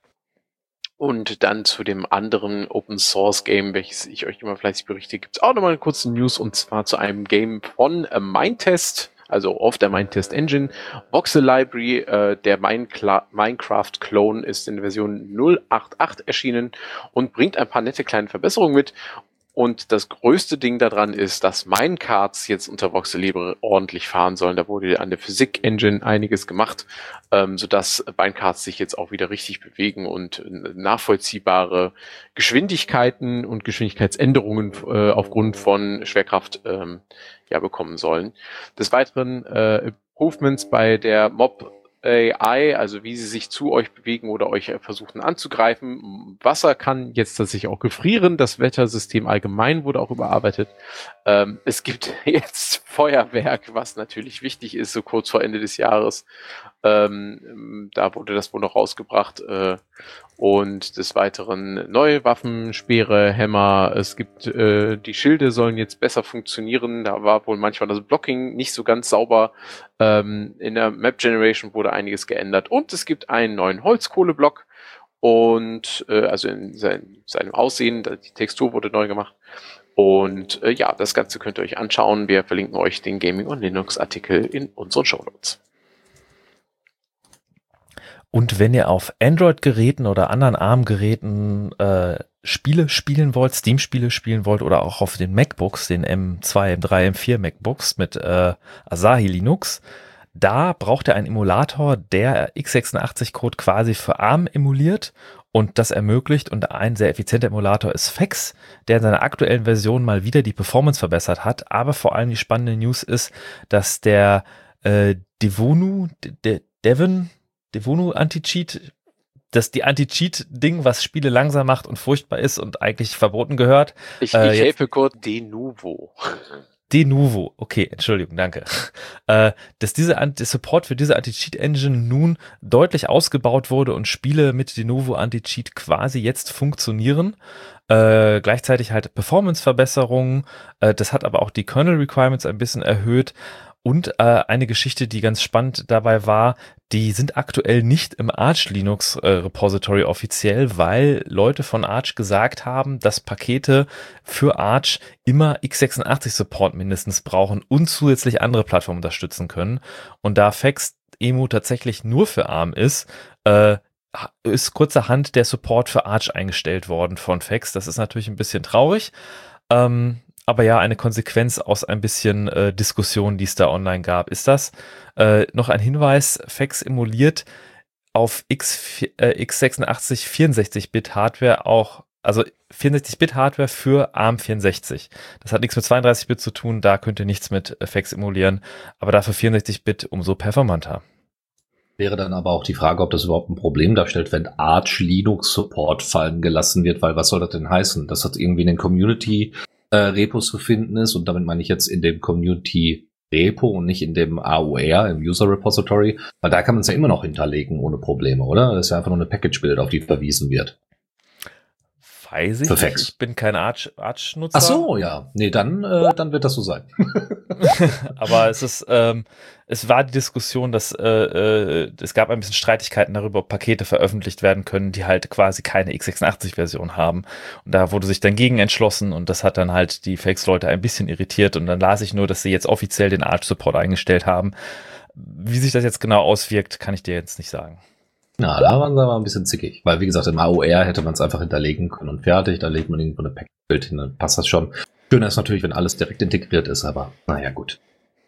Und dann zu dem anderen Open-Source-Game, welches ich euch immer fleißig berichte, gibt es auch nochmal eine kurze News, und zwar zu einem Game von äh, Mindtest, also auf der Mindtest Engine. Voxel Library, äh, der Minecla- Minecraft-Clone, ist in der Version null Punkt acht Punkt acht erschienen und bringt ein paar nette kleine Verbesserungen mit. Und das größte Ding daran ist, dass Minecarts jetzt unter Voxel Library ordentlich fahren sollen. Da wurde an der Physik-Engine einiges gemacht, ähm, sodass Minecarts sich jetzt auch wieder richtig bewegen und nachvollziehbare Geschwindigkeiten und Geschwindigkeitsänderungen äh, aufgrund von Schwerkraft ähm, ja, bekommen sollen. Des Weiteren äh, Improvements bei der Mob A I, also wie sie sich zu euch bewegen oder euch versuchen anzugreifen. Wasser kann jetzt tatsächlich auch gefrieren. Das Wettersystem allgemein wurde auch überarbeitet. Ähm, es gibt jetzt Feuerwerk, was natürlich wichtig ist, so kurz vor Ende des Jahres. Ähm, da wurde das wohl noch rausgebracht. Äh, und des Weiteren neue Waffen, Speere, Hämmer. Es gibt, äh, die Schilde sollen jetzt besser funktionieren. Da war wohl manchmal das Blocking nicht so ganz sauber. Ähm, in der Map Generation wurde einiges geändert. Und es gibt einen neuen Holzkohleblock. Und, äh, also in sein, seinem Aussehen, die Textur wurde neu gemacht. Und äh, ja, das Ganze könnt ihr euch anschauen. Wir verlinken euch den Gaming- und Linux-Artikel in unseren Shownotes. Und wenn ihr auf Android-Geräten oder anderen ARM-Geräten äh, Spiele spielen wollt, Steam-Spiele spielen wollt oder auch auf den MacBooks, den M zwei, M drei, M vier MacBooks mit äh, Asahi Linux, da braucht ihr einen Emulator, der x sechsundachtzig-Code quasi für ARM emuliert und das ermöglicht. Und ein sehr effizienter Emulator ist Fex, der in seiner aktuellen Version mal wieder die Performance verbessert hat. Aber vor allem die spannende News ist, dass der äh, Devonu, De- Devon, Devonu Anti-Cheat, das die Anti-Cheat-Ding, was Spiele langsam macht und furchtbar ist und eigentlich verboten gehört. Ich, äh, ich jetzt- helfe kurz, de novo. De novo, okay, Entschuldigung, danke. Äh, dass diese Anti- Support für diese Anti-Cheat-Engine nun deutlich ausgebaut wurde und Spiele mit de novo Anti-Cheat quasi jetzt funktionieren. Äh, gleichzeitig halt Performance-Verbesserungen. Äh, das hat aber auch die Kernel-Requirements ein bisschen erhöht. Und äh, eine Geschichte, die ganz spannend dabei war, die sind aktuell nicht im Arch Linux äh, Repository offiziell, weil Leute von Arch gesagt haben, dass Pakete für Arch immer x sechsundachtzig Support mindestens brauchen und zusätzlich andere Plattformen unterstützen können. Und da FexEmu tatsächlich nur für ARM ist, äh, ist kurzerhand der Support für Arch eingestellt worden von Fex. Das ist natürlich ein bisschen traurig. Ähm, Aber ja, eine Konsequenz aus ein bisschen äh, Diskussion, die es da online gab, ist das. Äh, noch ein Hinweis, Fex emuliert auf X, äh, x sechsundachtzig vierundsechzig Bit Hardware auch, also vierundsechzig Bit Hardware für ARM vierundsechzig. Das hat nichts mit zweiunddreißig Bit zu tun, da könnt ihr nichts mit äh, Fex emulieren, aber dafür vierundsechzig Bit umso performanter. Wäre dann aber auch die Frage, ob das überhaupt ein Problem darstellt, wenn Arch Linux Support fallen gelassen wird, weil was soll das denn heißen? Das hat irgendwie in den Community äh, Repos zu finden ist und damit meine ich jetzt in dem Community Repo und nicht in dem A U R, im User Repository, weil da kann man es ja immer noch hinterlegen ohne Probleme, oder? Das ist ja einfach nur eine Package-Build, auf die verwiesen wird. Weiß ich Für nicht, Fex. ich bin kein Arch, Arch-Nutzer. Ach so, ja. Nee, dann, äh, dann wird das so sein. Aber es ist, ähm, es war die Diskussion, dass äh, äh, es gab ein bisschen Streitigkeiten darüber, ob Pakete veröffentlicht werden können, die halt quasi keine x sechsundachtzig Version haben. Und da wurde sich dann gegen entschlossen und das hat dann halt die Fakes-Leute ein bisschen irritiert und dann las ich nur, dass sie jetzt offiziell den Arch-Support eingestellt haben. Wie sich das jetzt genau auswirkt, kann ich dir jetzt nicht sagen. Na, da waren sie aber ein bisschen zickig, weil wie gesagt, im A U R hätte man es einfach hinterlegen können und fertig, da legt man irgendwo eine Package-Bild hin, dann passt das schon. Schöner ist natürlich, wenn alles direkt integriert ist, aber naja, gut.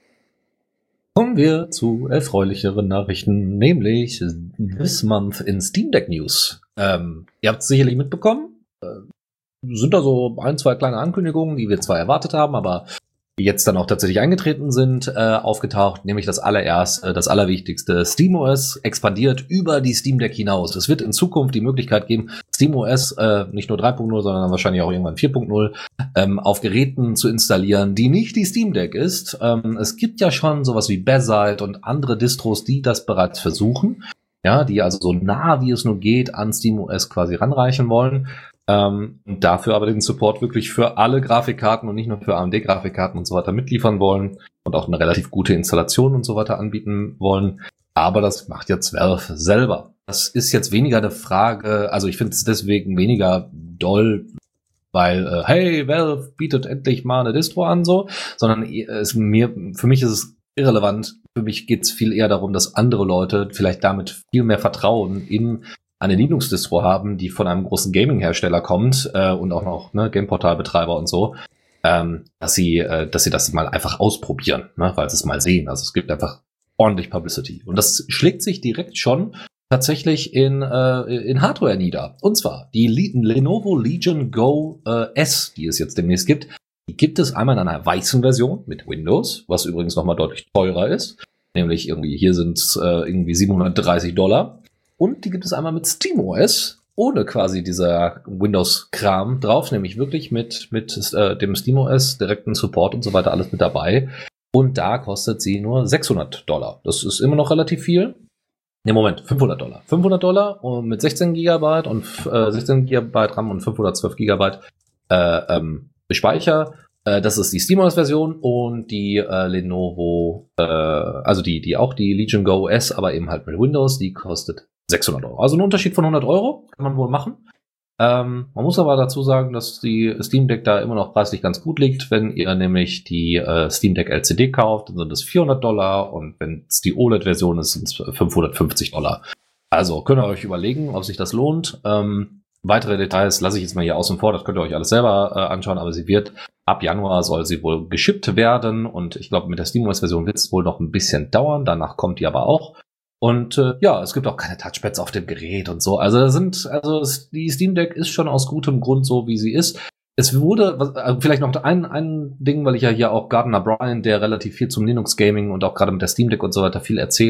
Kommen wir zu erfreulicheren Nachrichten, nämlich This Month in Steam Deck News. Ähm, ihr habt es sicherlich mitbekommen, äh, sind da so ein, zwei kleine Ankündigungen, die wir zwar erwartet haben, aber die jetzt dann auch tatsächlich eingetreten sind, äh, aufgetaucht, nämlich das allererste, das allerwichtigste, SteamOS expandiert über die Steam Deck hinaus. Es wird in Zukunft die Möglichkeit geben, SteamOS, äh, nicht nur drei Punkt null, sondern wahrscheinlich auch irgendwann vier Punkt null, ähm, auf Geräten zu installieren, die nicht die Steam Deck ist. Ähm, es gibt ja schon sowas wie Bazzite und andere Distros, die das bereits versuchen, ja, die also so nah wie es nur geht an SteamOS quasi ranreichen wollen. Ähm, und dafür aber den Support wirklich für alle Grafikkarten und nicht nur für A M D-Grafikkarten und so weiter mitliefern wollen und auch eine relativ gute Installation und so weiter anbieten wollen. Aber das macht jetzt Valve selber. Das ist jetzt weniger eine Frage, also ich finde es deswegen weniger doll, weil, äh, hey, Valve bietet endlich mal eine Distro an, so, sondern es mir, für mich ist es irrelevant. Für mich geht es viel eher darum, dass andere Leute vielleicht damit viel mehr Vertrauen in eine Linux-Distro haben, die von einem großen Gaming-Hersteller kommt äh, und auch noch ne, Gameportal-Betreiber und so, ähm, dass sie, äh, dass sie das mal einfach ausprobieren, ne, weil sie es mal sehen. Also es gibt einfach ordentlich Publicity und das schlägt sich direkt schon tatsächlich in äh, in Hardware nieder. Und zwar die Le- Lenovo Legion Go äh, S, die es jetzt demnächst gibt. Die gibt es einmal in einer weißen Version mit Windows, was übrigens nochmal deutlich teurer ist. Nämlich irgendwie hier sind es äh, irgendwie siebenhundertdreißig Dollar. Und die gibt es einmal mit SteamOS, ohne quasi dieser Windows-Kram drauf, nämlich wirklich mit mit äh, dem SteamOS, direkten Support und so weiter, alles mit dabei. Und da kostet sie nur sechshundert Dollar. Das ist immer noch relativ viel. Ne, Moment, fünfhundert Dollar. fünfhundert Dollar und mit sechzehn Gigabyte und äh, sechzehn Gigabyte RAM und fünfhundertzwölf Gigabyte äh, ähm, Speicher. Äh, das ist die SteamOS-Version und die äh, Lenovo, äh, also die die auch die Legion Go S, aber eben halt mit Windows, die kostet sechshundert Euro. Also ein Unterschied von hundert Euro kann man wohl machen. Ähm, man muss aber dazu sagen, dass die Steam Deck da immer noch preislich ganz gut liegt. Wenn ihr nämlich die äh, Steam Deck L C D kauft, dann sind es vierhundert Dollar und wenn es die O L E D-Version ist, sind es fünfhundertfünfzig Dollar. Also könnt ihr euch überlegen, ob sich das lohnt. Ähm, weitere Details lasse ich jetzt mal hier außen vor, das könnt ihr euch alles selber äh, anschauen, aber sie wird ab Januar soll sie wohl geschippt werden und ich glaube, mit der SteamOS-Version wird es wohl noch ein bisschen dauern. Danach kommt die aber auch. Und äh, ja, es gibt auch keine Touchpads auf dem Gerät und so. Also sind, also die Steam Deck ist schon aus gutem Grund so, wie sie ist. Es wurde, was, also vielleicht noch ein, ein Ding, weil ich ja hier auch Gardner Bryan, der relativ viel zum Linux Gaming und auch gerade mit der Steam Deck und so weiter viel erzählt.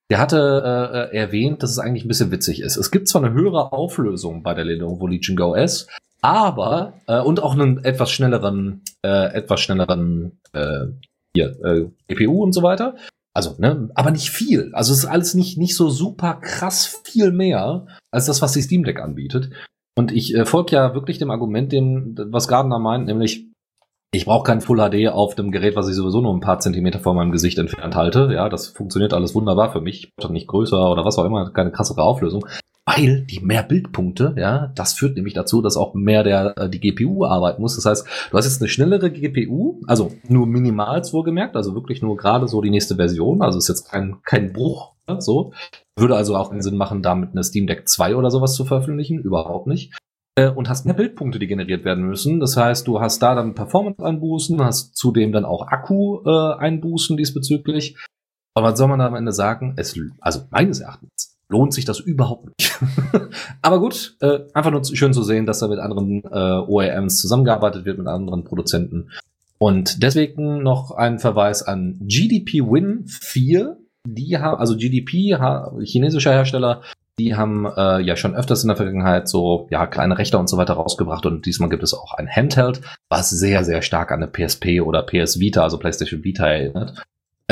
der hatte äh, erwähnt, dass es eigentlich ein bisschen witzig ist. Es gibt zwar eine höhere Auflösung bei der Lenovo Legion Go S, aber äh, und auch einen etwas schnelleren, äh, etwas schnelleren äh, hier, äh, G P U und so weiter. Also, ne, aber nicht viel. Also es ist alles nicht nicht so super krass viel mehr als das, was die Steam Deck anbietet. Und ich äh, folge ja wirklich dem Argument, dem, was Gardner meint, nämlich ich brauche kein Full H D auf dem Gerät, was ich sowieso nur ein paar Zentimeter vor meinem Gesicht entfernt halte. Ja, das funktioniert alles wunderbar für mich. Ich brauche nicht größer oder was auch immer, keine krassere Auflösung. Weil die mehr Bildpunkte, ja, das führt nämlich dazu, dass auch mehr der äh, die G P U arbeiten muss. Das heißt, du hast jetzt eine schnellere G P U, also nur minimals wohlgemerkt, also wirklich nur gerade so die nächste Version. Also ist jetzt kein kein Bruch, ja, so. Würde also auch keinen Sinn machen, damit eine Steam Deck zwei oder sowas zu veröffentlichen. Überhaupt nicht. Und hast mehr Bildpunkte, die generiert werden müssen. Das heißt, du hast da dann Performance-Einbußen, hast zudem dann auch Akku-Einbußen diesbezüglich. Aber was soll man da am Ende sagen? Es, also meines Erachtens lohnt sich das überhaupt nicht. Aber gut, äh, einfach nur schön zu sehen, dass da mit anderen äh, O E Ms zusammengearbeitet wird, mit anderen Produzenten. Und deswegen noch ein Verweis an G D P Win vier. Die haben, also G D P, chinesischer Hersteller, die haben äh, ja schon öfters in der Vergangenheit so ja kleine Rechner und so weiter rausgebracht und diesmal gibt es auch ein Handheld, was sehr, sehr stark an eine P S P oder P S Vita, also PlayStation Vita erinnert.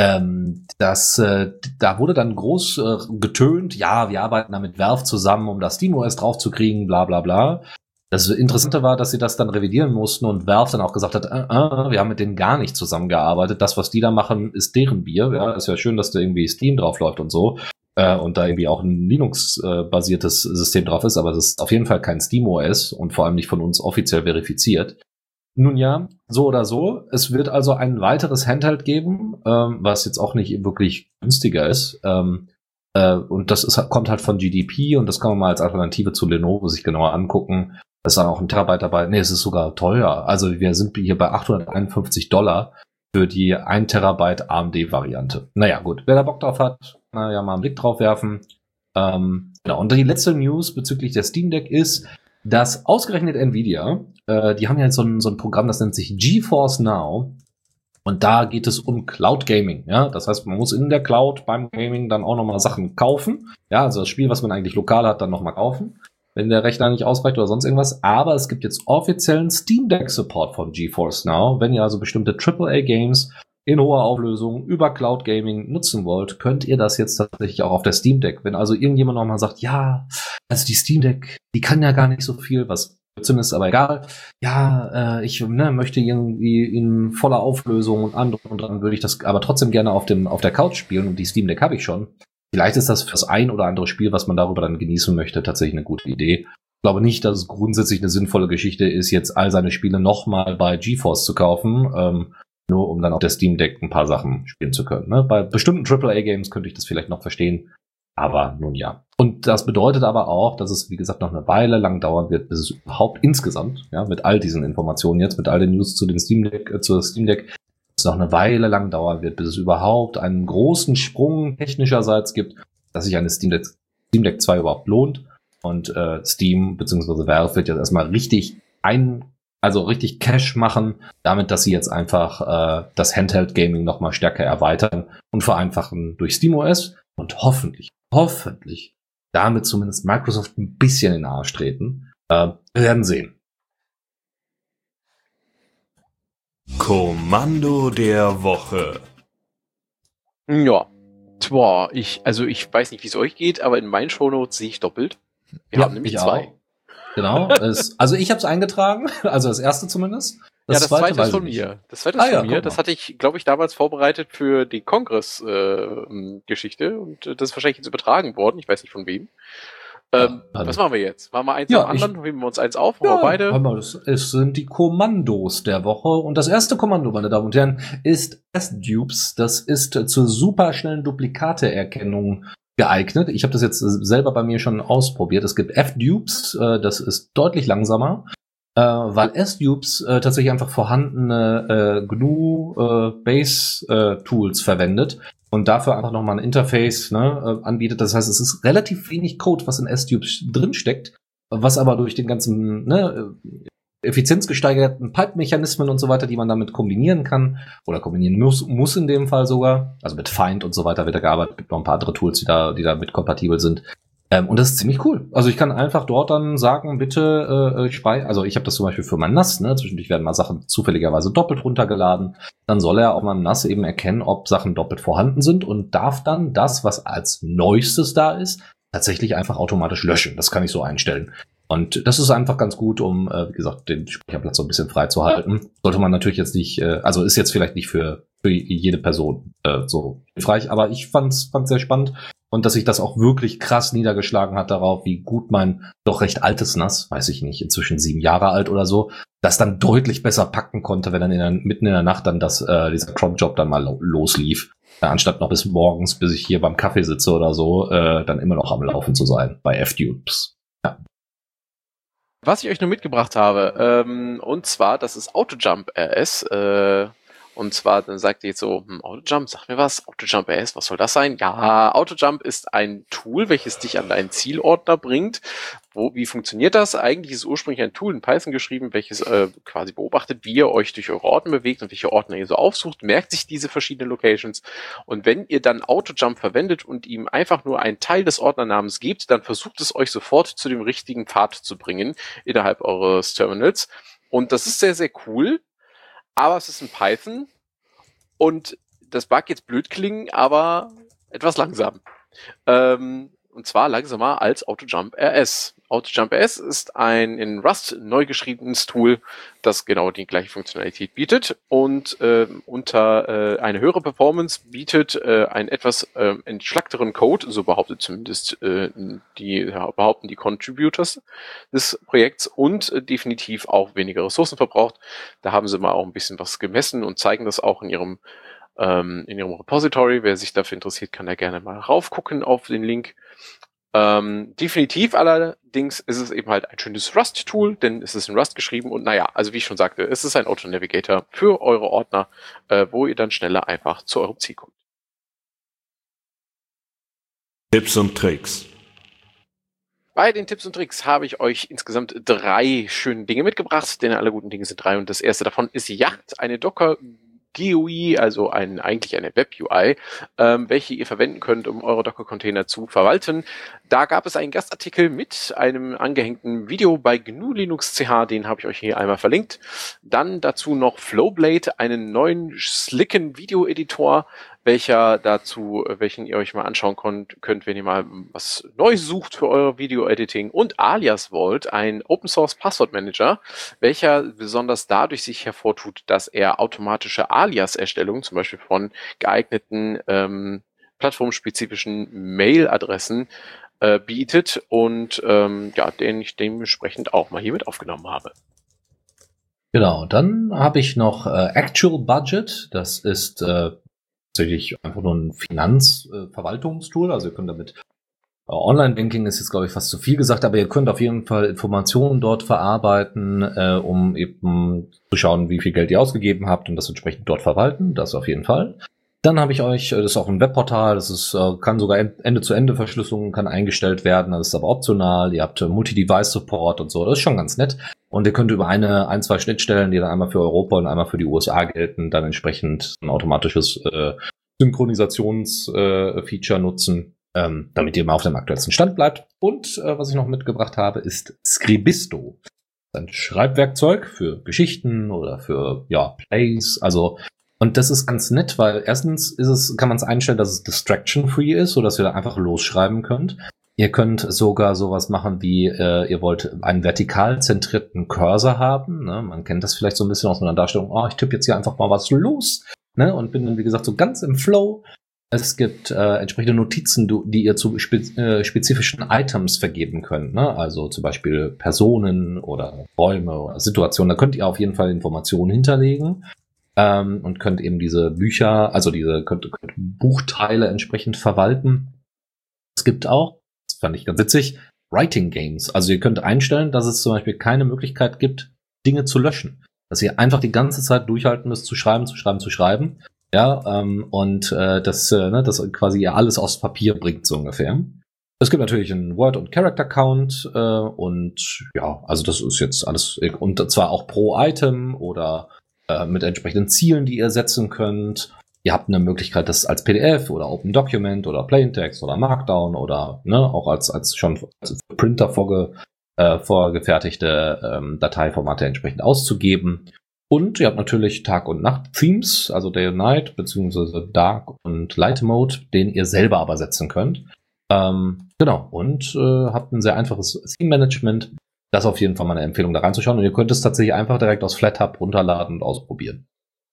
Ähm, das, äh, da wurde dann groß äh, getönt, ja, wir arbeiten da mit Valve zusammen, um das SteamOS draufzukriegen, bla bla bla. Das Interessante war, dass sie das dann revidieren mussten und Valve dann auch gesagt hat, äh, äh, wir haben mit denen gar nicht zusammengearbeitet, das, was die da machen, ist deren Bier. Ja, ist ja schön, dass da irgendwie Steam drauf läuft und so. Und da irgendwie auch ein Linux-basiertes System drauf ist, aber das ist auf jeden Fall kein SteamOS und vor allem nicht von uns offiziell verifiziert. Nun ja, so oder so, es wird also ein weiteres Handheld geben, ähm, was jetzt auch nicht wirklich günstiger ist. Ähm, äh, und das ist, kommt halt von G D P und das kann man mal als Alternative zu Lenovo sich genauer angucken. Da ist dann auch ein Terabyte dabei. Nee, es ist sogar teuer. Also wir sind hier bei achthunderteinundfünfzig Dollar für die ein Terabyte A M D-Variante. Naja, gut, wer da Bock drauf hat, na ja, mal einen Blick drauf werfen. Ähm, genau. Und die letzte News bezüglich der Steam Deck ist, dass ausgerechnet Nvidia, äh, die haben ja so ein, so ein Programm, das nennt sich GeForce Now. Und da geht es um Cloud Gaming. Ja, das heißt, man muss in der Cloud beim Gaming dann auch nochmal Sachen kaufen. Ja, also das Spiel, was man eigentlich lokal hat, dann nochmal kaufen, wenn der Rechner nicht ausreicht oder sonst irgendwas. Aber es gibt jetzt offiziellen Steam Deck Support von GeForce Now. Wenn ihr also bestimmte Triple A Games in hoher Auflösung über Cloud Gaming nutzen wollt, könnt ihr das jetzt tatsächlich auch auf der Steam Deck. Wenn also irgendjemand nochmal sagt, ja, also die Steam Deck, die kann ja gar nicht so viel, was zumindest aber egal. Ja, äh, ich ne, möchte irgendwie in voller Auflösung und andere und dann würde ich das aber trotzdem gerne auf dem auf der Couch spielen und die Steam Deck habe ich schon. Vielleicht ist das fürs ein oder andere Spiel, was man darüber dann genießen möchte, tatsächlich eine gute Idee. Ich glaube nicht, dass es grundsätzlich eine sinnvolle Geschichte ist, jetzt all seine Spiele nochmal bei GeForce zu kaufen. Ähm, nur um dann auf der Steam Deck ein paar Sachen spielen zu können. Ne? Bei bestimmten Triple A Games könnte ich das vielleicht noch verstehen, aber nun ja. Und das bedeutet aber auch, dass es, wie gesagt, noch eine Weile lang dauern wird, bis es überhaupt insgesamt, ja, mit all diesen Informationen jetzt, mit all den News zu den Steam Deck, äh, zur Steam Deck, es noch eine Weile lang dauern wird, bis es überhaupt einen großen Sprung technischerseits gibt, dass sich eine Steam Deck, Steam Deck zwei überhaupt lohnt. Und äh, Steam bzw. Valve wird jetzt erstmal richtig ein Also richtig Cash machen, damit, dass sie jetzt einfach äh, das Handheld-Gaming nochmal stärker erweitern und vereinfachen durch SteamOS und hoffentlich, hoffentlich damit zumindest Microsoft ein bisschen in den Arsch treten. Äh, wir werden sehen. Kommando der Woche. Ja, boah, ich, also ich weiß nicht, wie es euch geht, aber in meinen Shownotes sehe ich doppelt. Wir Ja, haben nämlich ich zwei. auch. Genau. Es, also ich habe es eingetragen, also das erste zumindest. Das ja, das zweite, zweite weiß ist von ich nicht. mir. Das zweite Ah, ist ja, von mir. guck Das mal. hatte ich, glaube ich, damals vorbereitet für die Kongress-Geschichte äh, und äh, das ist wahrscheinlich jetzt übertragen worden. Ich weiß nicht von wem. Ähm, Ja, was machen wir jetzt? Machen wir eins Ja, am anderen? Heben wir uns eins auf? Machen Ja, wir beide? hör mal, es, es sind die Kommandos der Woche. Und das erste Kommando, meine Damen und Herren, ist S-Dupes. Das ist zur superschnellen Duplikateerkennung geeignet. Ich habe das jetzt selber bei mir schon ausprobiert. Es gibt F-Dupes, äh, das ist deutlich langsamer, äh, weil S-Dupes äh, tatsächlich einfach vorhandene äh, G N U-Base-Tools äh, verwendet und dafür einfach nochmal ein Interface ne, äh, anbietet. Das heißt, es ist relativ wenig Code, was in S-Dupes drinsteckt, was aber durch den ganzen ne, effizienzgesteigerten Pipe-Mechanismen und so weiter, die man damit kombinieren kann oder kombinieren muss, muss in dem Fall sogar. Also mit Find und so weiter wird da gearbeitet. Gibt noch ein paar andere Tools, die da, die da mit kompatibel sind. Ähm, und das ist ziemlich cool. Also ich kann einfach dort dann sagen, bitte äh, spei, also ich habe das zum Beispiel für mein N A S, ne? Zwischendurch werden mal Sachen zufälligerweise doppelt runtergeladen. Dann soll er auf meinem N A S eben erkennen, ob Sachen doppelt vorhanden sind und darf dann das, was als Neuestes da ist, tatsächlich einfach automatisch löschen. Das kann ich so einstellen. Und das ist einfach ganz gut, um, äh, wie gesagt, den Speicherplatz so ein bisschen frei zu halten. Sollte man natürlich jetzt nicht, äh, also ist jetzt vielleicht nicht für, für jede Person äh, so hilfreich, aber ich fand's, fand's sehr spannend. Und dass sich das auch wirklich krass niedergeschlagen hat darauf, wie gut mein doch recht altes N A S, weiß ich nicht, inzwischen sieben Jahre alt oder so, das dann deutlich besser packen konnte, wenn dann in der, mitten in der Nacht dann das, äh, dieser Cron-Job dann mal lo- loslief. Äh, anstatt noch bis morgens, bis ich hier beim Kaffee sitze oder so, äh, dann immer noch am Laufen zu sein bei F-Dupes. Ja. Was ich euch nur mitgebracht habe, ähm, und zwar, das ist AutoJump R S, äh, und zwar, dann sagt ihr jetzt so, hm, AutoJump, sag mir was, AutoJump R S, was soll das sein? Ja, AutoJump ist ein Tool, welches dich an deinen Zielordner bringt. Wo, wie funktioniert das? Eigentlich ist ursprünglich ein Tool in Python geschrieben, welches äh, quasi beobachtet, wie ihr euch durch eure Ordner bewegt und welche Ordner ihr so aufsucht, merkt sich diese verschiedenen Locations. Und wenn ihr dann AutoJump verwendet und ihm einfach nur einen Teil des Ordnernamens gebt, dann versucht es euch sofort zu dem richtigen Pfad zu bringen innerhalb eures Terminals. Und das ist sehr, sehr cool. Aber es ist in Python und das mag jetzt blöd klingen, aber etwas langsam. Ähm, und zwar langsamer als AutoJump R S. AutoJump R S ist ein in Rust neu geschriebenes Tool, das genau die gleiche Funktionalität bietet und äh, unter äh, eine höhere Performance bietet äh, einen etwas äh, entschlackteren Code, so behauptet zumindest äh, die ja, behaupten die Contributors des Projekts und äh, definitiv auch weniger Ressourcen verbraucht. Da haben sie mal auch ein bisschen was gemessen und zeigen das auch in ihrem ähm, in ihrem Repository. Wer sich dafür interessiert, kann da gerne mal raufgucken auf den Link. Ähm, definitiv allerdings ist es eben halt ein schönes Rust-Tool, denn es ist in Rust geschrieben und naja, also wie ich schon sagte, es ist ein Auto-Navigator für eure Ordner, äh, wo ihr dann schneller einfach zu eurem Ziel kommt. Tipps und Tricks. Bei den Tipps und Tricks habe ich euch insgesamt drei schöne Dinge mitgebracht, denn alle guten Dinge sind drei und das erste davon ist Yacht, eine Docker G U I, also ein, eigentlich eine Web-U I, ähm, welche ihr verwenden könnt, um eure Docker-Container zu verwalten. Da gab es einen Gastartikel mit einem angehängten Video bei G N U Linux C H, den habe ich euch hier einmal verlinkt. Dann dazu noch Flowblade, einen neuen slicken Video-Editor, welcher dazu, welchen ihr euch mal anschauen könnt, könnt, wenn ihr mal was Neues sucht für euer Video-Editing. Und Alias Vault, ein Open-Source-Passwort-Manager, welcher besonders dadurch sich hervortut, dass er automatische Alias-Erstellung, zum Beispiel von geeigneten ähm, plattformspezifischen Mail-Adressen, äh, bietet und ähm, ja, den ich dementsprechend auch mal hier mit aufgenommen habe. Genau, dann habe ich noch äh, Actual Budget. Das ist äh, tatsächlich einfach nur ein Finanzverwaltungstool. Äh, also ihr könnt damit äh, Online-Banking ist jetzt, glaube ich, fast zu viel gesagt, aber ihr könnt auf jeden Fall Informationen dort verarbeiten, äh, um eben zu schauen, wie viel Geld ihr ausgegeben habt und das entsprechend dort verwalten. Das auf jeden Fall. Dann habe ich euch, das ist auch ein Webportal, das ist, kann sogar Ende-zu-Ende-Verschlüsselung kann eingestellt werden, das ist aber optional, ihr habt Multi-Device-Support und so, das ist schon ganz nett. Und ihr könnt über eine, ein, zwei Schnittstellen, die dann einmal für Europa und einmal für die U S A gelten, dann entsprechend ein automatisches äh, Synchronisationsfeature äh, nutzen, ähm, damit ihr immer auf dem aktuellsten Stand bleibt. Und äh, was ich noch mitgebracht habe, ist Scribisto. Das ist ein Schreibwerkzeug für Geschichten oder für, ja, Plays, also. Und das ist ganz nett, weil erstens ist es, kann man es einstellen, dass es distraction-free ist, sodass ihr da einfach losschreiben könnt. Ihr könnt sogar sowas machen wie, äh, ihr wollt einen vertikal zentrierten Cursor haben. Ne? Man kennt das vielleicht so ein bisschen aus einer Darstellung, oh, ich tippe jetzt hier einfach mal was los, ne? Und bin dann, wie gesagt, so ganz im Flow. Es gibt äh, entsprechende Notizen, die ihr zu spe äh, spezifischen Items vergeben könnt. Ne? Also zum Beispiel Personen oder Räume oder Situationen. Da könnt ihr auf jeden Fall Informationen hinterlegen. Ähm, und könnt eben diese Bücher, also diese könnt, könnt Buchteile entsprechend verwalten. Es gibt auch, das fand ich ganz witzig, Writing Games. Also ihr könnt einstellen, dass es zum Beispiel keine Möglichkeit gibt, Dinge zu löschen. Dass ihr einfach die ganze Zeit durchhalten müsst, zu schreiben, zu schreiben, zu schreiben. Ja, ähm, und äh, dass, äh, ne, dass quasi ihr alles aufs Papier bringt, so ungefähr. Es gibt natürlich einen Word- und Character-Count äh, und ja, also das ist jetzt alles, und zwar auch pro Item oder äh, mit entsprechenden Zielen, die ihr setzen könnt. Ihr habt eine Möglichkeit, das als P D F oder Open Document oder Plaintext oder Markdown oder ne, auch als als schon als Printer vorge, äh, vorgefertigte ähm, Dateiformate entsprechend auszugeben. Und ihr habt natürlich Tag- und Nacht-Themes, also Day und Night, beziehungsweise Dark und Light Mode, den ihr selber aber setzen könnt. Ähm, genau, und äh, habt ein sehr einfaches Theme-Management. Das ist auf jeden Fall mal eine Empfehlung, da reinzuschauen. Und ihr könnt es tatsächlich einfach direkt aus FlatHub runterladen und ausprobieren.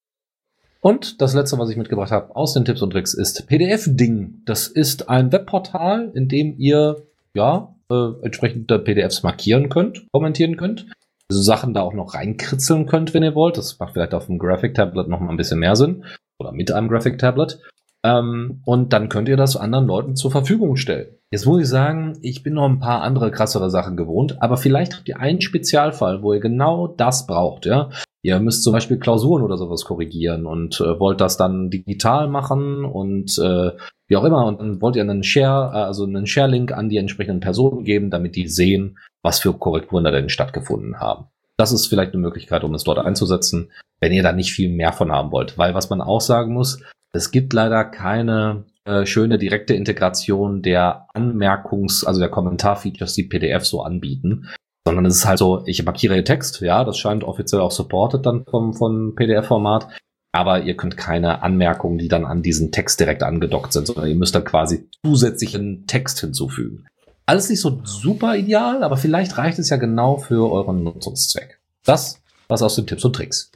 Und das letzte, was ich mitgebracht habe aus den Tipps und Tricks, ist P D F-Ding. Das ist ein Webportal, in dem ihr ja äh, entsprechende P D Fs markieren könnt, kommentieren könnt. Also Sachen da auch noch reinkritzeln könnt, wenn ihr wollt. Das macht vielleicht auf dem Graphic-Tablet noch mal ein bisschen mehr Sinn. Oder mit einem Graphic-Tablet. Ähm, und dann könnt ihr das anderen Leuten zur Verfügung stellen. Jetzt muss ich sagen, ich bin noch ein paar andere krassere Sachen gewohnt, aber vielleicht habt ihr einen Spezialfall, wo ihr genau das braucht, ja. Ihr müsst zum Beispiel Klausuren oder sowas korrigieren und äh, wollt das dann digital machen und äh, wie auch immer, und dann wollt ihr einen Share, äh, also einen Share-Link an die entsprechenden Personen geben, damit die sehen, was für Korrekturen da denn stattgefunden haben. Das ist vielleicht eine Möglichkeit, um es dort einzusetzen, wenn ihr da nicht viel mehr von haben wollt. Weil was man auch sagen muss, es gibt leider keine äh, schöne direkte Integration der Anmerkungs-, also der Kommentar-Features, die P D F so anbieten, sondern es ist halt so, ich markiere hier Text, ja, das scheint offiziell auch supported dann vom, vom P D F-Format, aber ihr könnt keine Anmerkungen, die dann an diesen Text direkt angedockt sind, sondern ihr müsst dann quasi zusätzlichen Text hinzufügen. Alles nicht so super ideal, aber vielleicht reicht es ja genau für euren Nutzungszweck. Das was aus den Tipps und Tricks.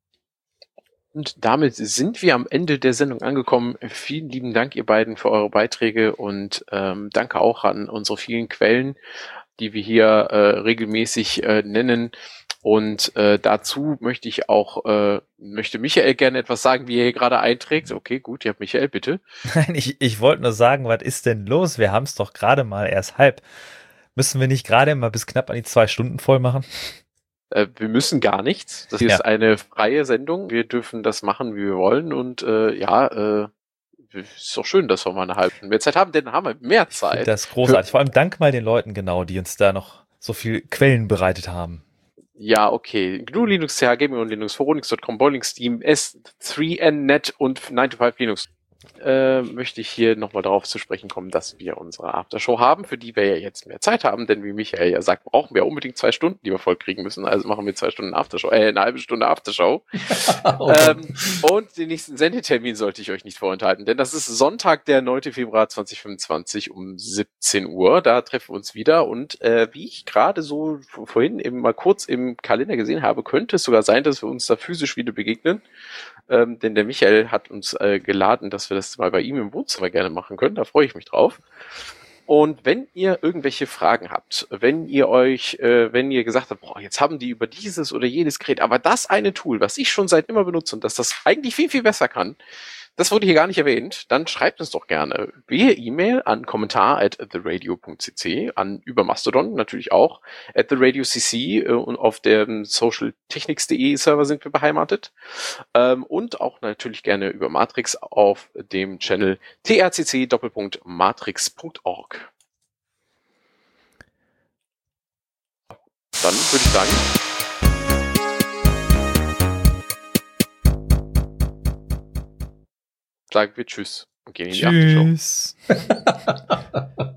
Und damit sind wir am Ende der Sendung angekommen. Vielen lieben Dank, ihr beiden, für eure Beiträge und ähm, danke auch an unsere vielen Quellen, die wir hier äh, regelmäßig äh, nennen. Und äh, dazu möchte ich auch, äh, möchte Michael gerne etwas sagen, wie er hier gerade einträgt. Okay, gut, ihr habt Michael, bitte. Nein, ich, ich wollte nur sagen, was ist denn los? Wir haben es doch gerade mal erst halb. Müssen wir nicht gerade mal bis knapp an die zwei Stunden voll machen? Äh, wir müssen gar nichts. Das hier Ja. ist eine freie Sendung. Wir dürfen das machen, wie wir wollen. Und äh, ja, äh, ist doch schön, dass wir mal eine halbe Stunde mehr Zeit haben, denn dann haben wir mehr Zeit. Das ist großartig. Vor allem dank mal den Leuten genau, die uns da noch so viel Quellen bereitet haben. Ja, okay. G N U Linux, C H, Gaming und Linux, Phoronix Punkt com, Boiling S drei N Net und neun to five Linux. Äh, möchte ich hier nochmal darauf zu sprechen kommen, dass wir unsere Aftershow haben, für die wir ja jetzt mehr Zeit haben, denn wie Michael ja sagt, brauchen wir unbedingt zwei Stunden, die wir voll kriegen müssen, also machen wir zwei Stunden Aftershow, äh, eine halbe Stunde Aftershow. oh ähm, und den nächsten Sendetermin sollte ich euch nicht vorenthalten, denn das ist Sonntag, der neunten Februar zweitausendfünfundzwanzig um siebzehn Uhr, da treffen wir uns wieder und äh, wie ich gerade so vorhin eben mal kurz im Kalender gesehen habe, könnte es sogar sein, dass wir uns da physisch wieder begegnen. Ähm, denn der Michael hat uns äh, geladen, dass wir das mal bei ihm im Wohnzimmer gerne machen können. Da freue ich mich drauf. Und wenn ihr irgendwelche Fragen habt, wenn ihr euch, äh, wenn ihr gesagt habt, boah, jetzt haben die über dieses oder jenes geredet, aber das eine Tool, was ich schon seit immer benutze und dass das eigentlich viel, viel besser kann, das wurde hier gar nicht erwähnt, dann schreibt uns doch gerne via E-Mail an kommentar at theradio punkt c c, an über Mastodon natürlich auch, at theradiocc äh, und auf dem socialtechnics punkt de Server sind wir beheimatet ähm, und auch natürlich gerne über Matrix auf dem Channel trcc doppelpunkt matrix punkt org. Dann würde ich sagen, sagen wir Tschüss und gehen in die Aftershow. Tschüss.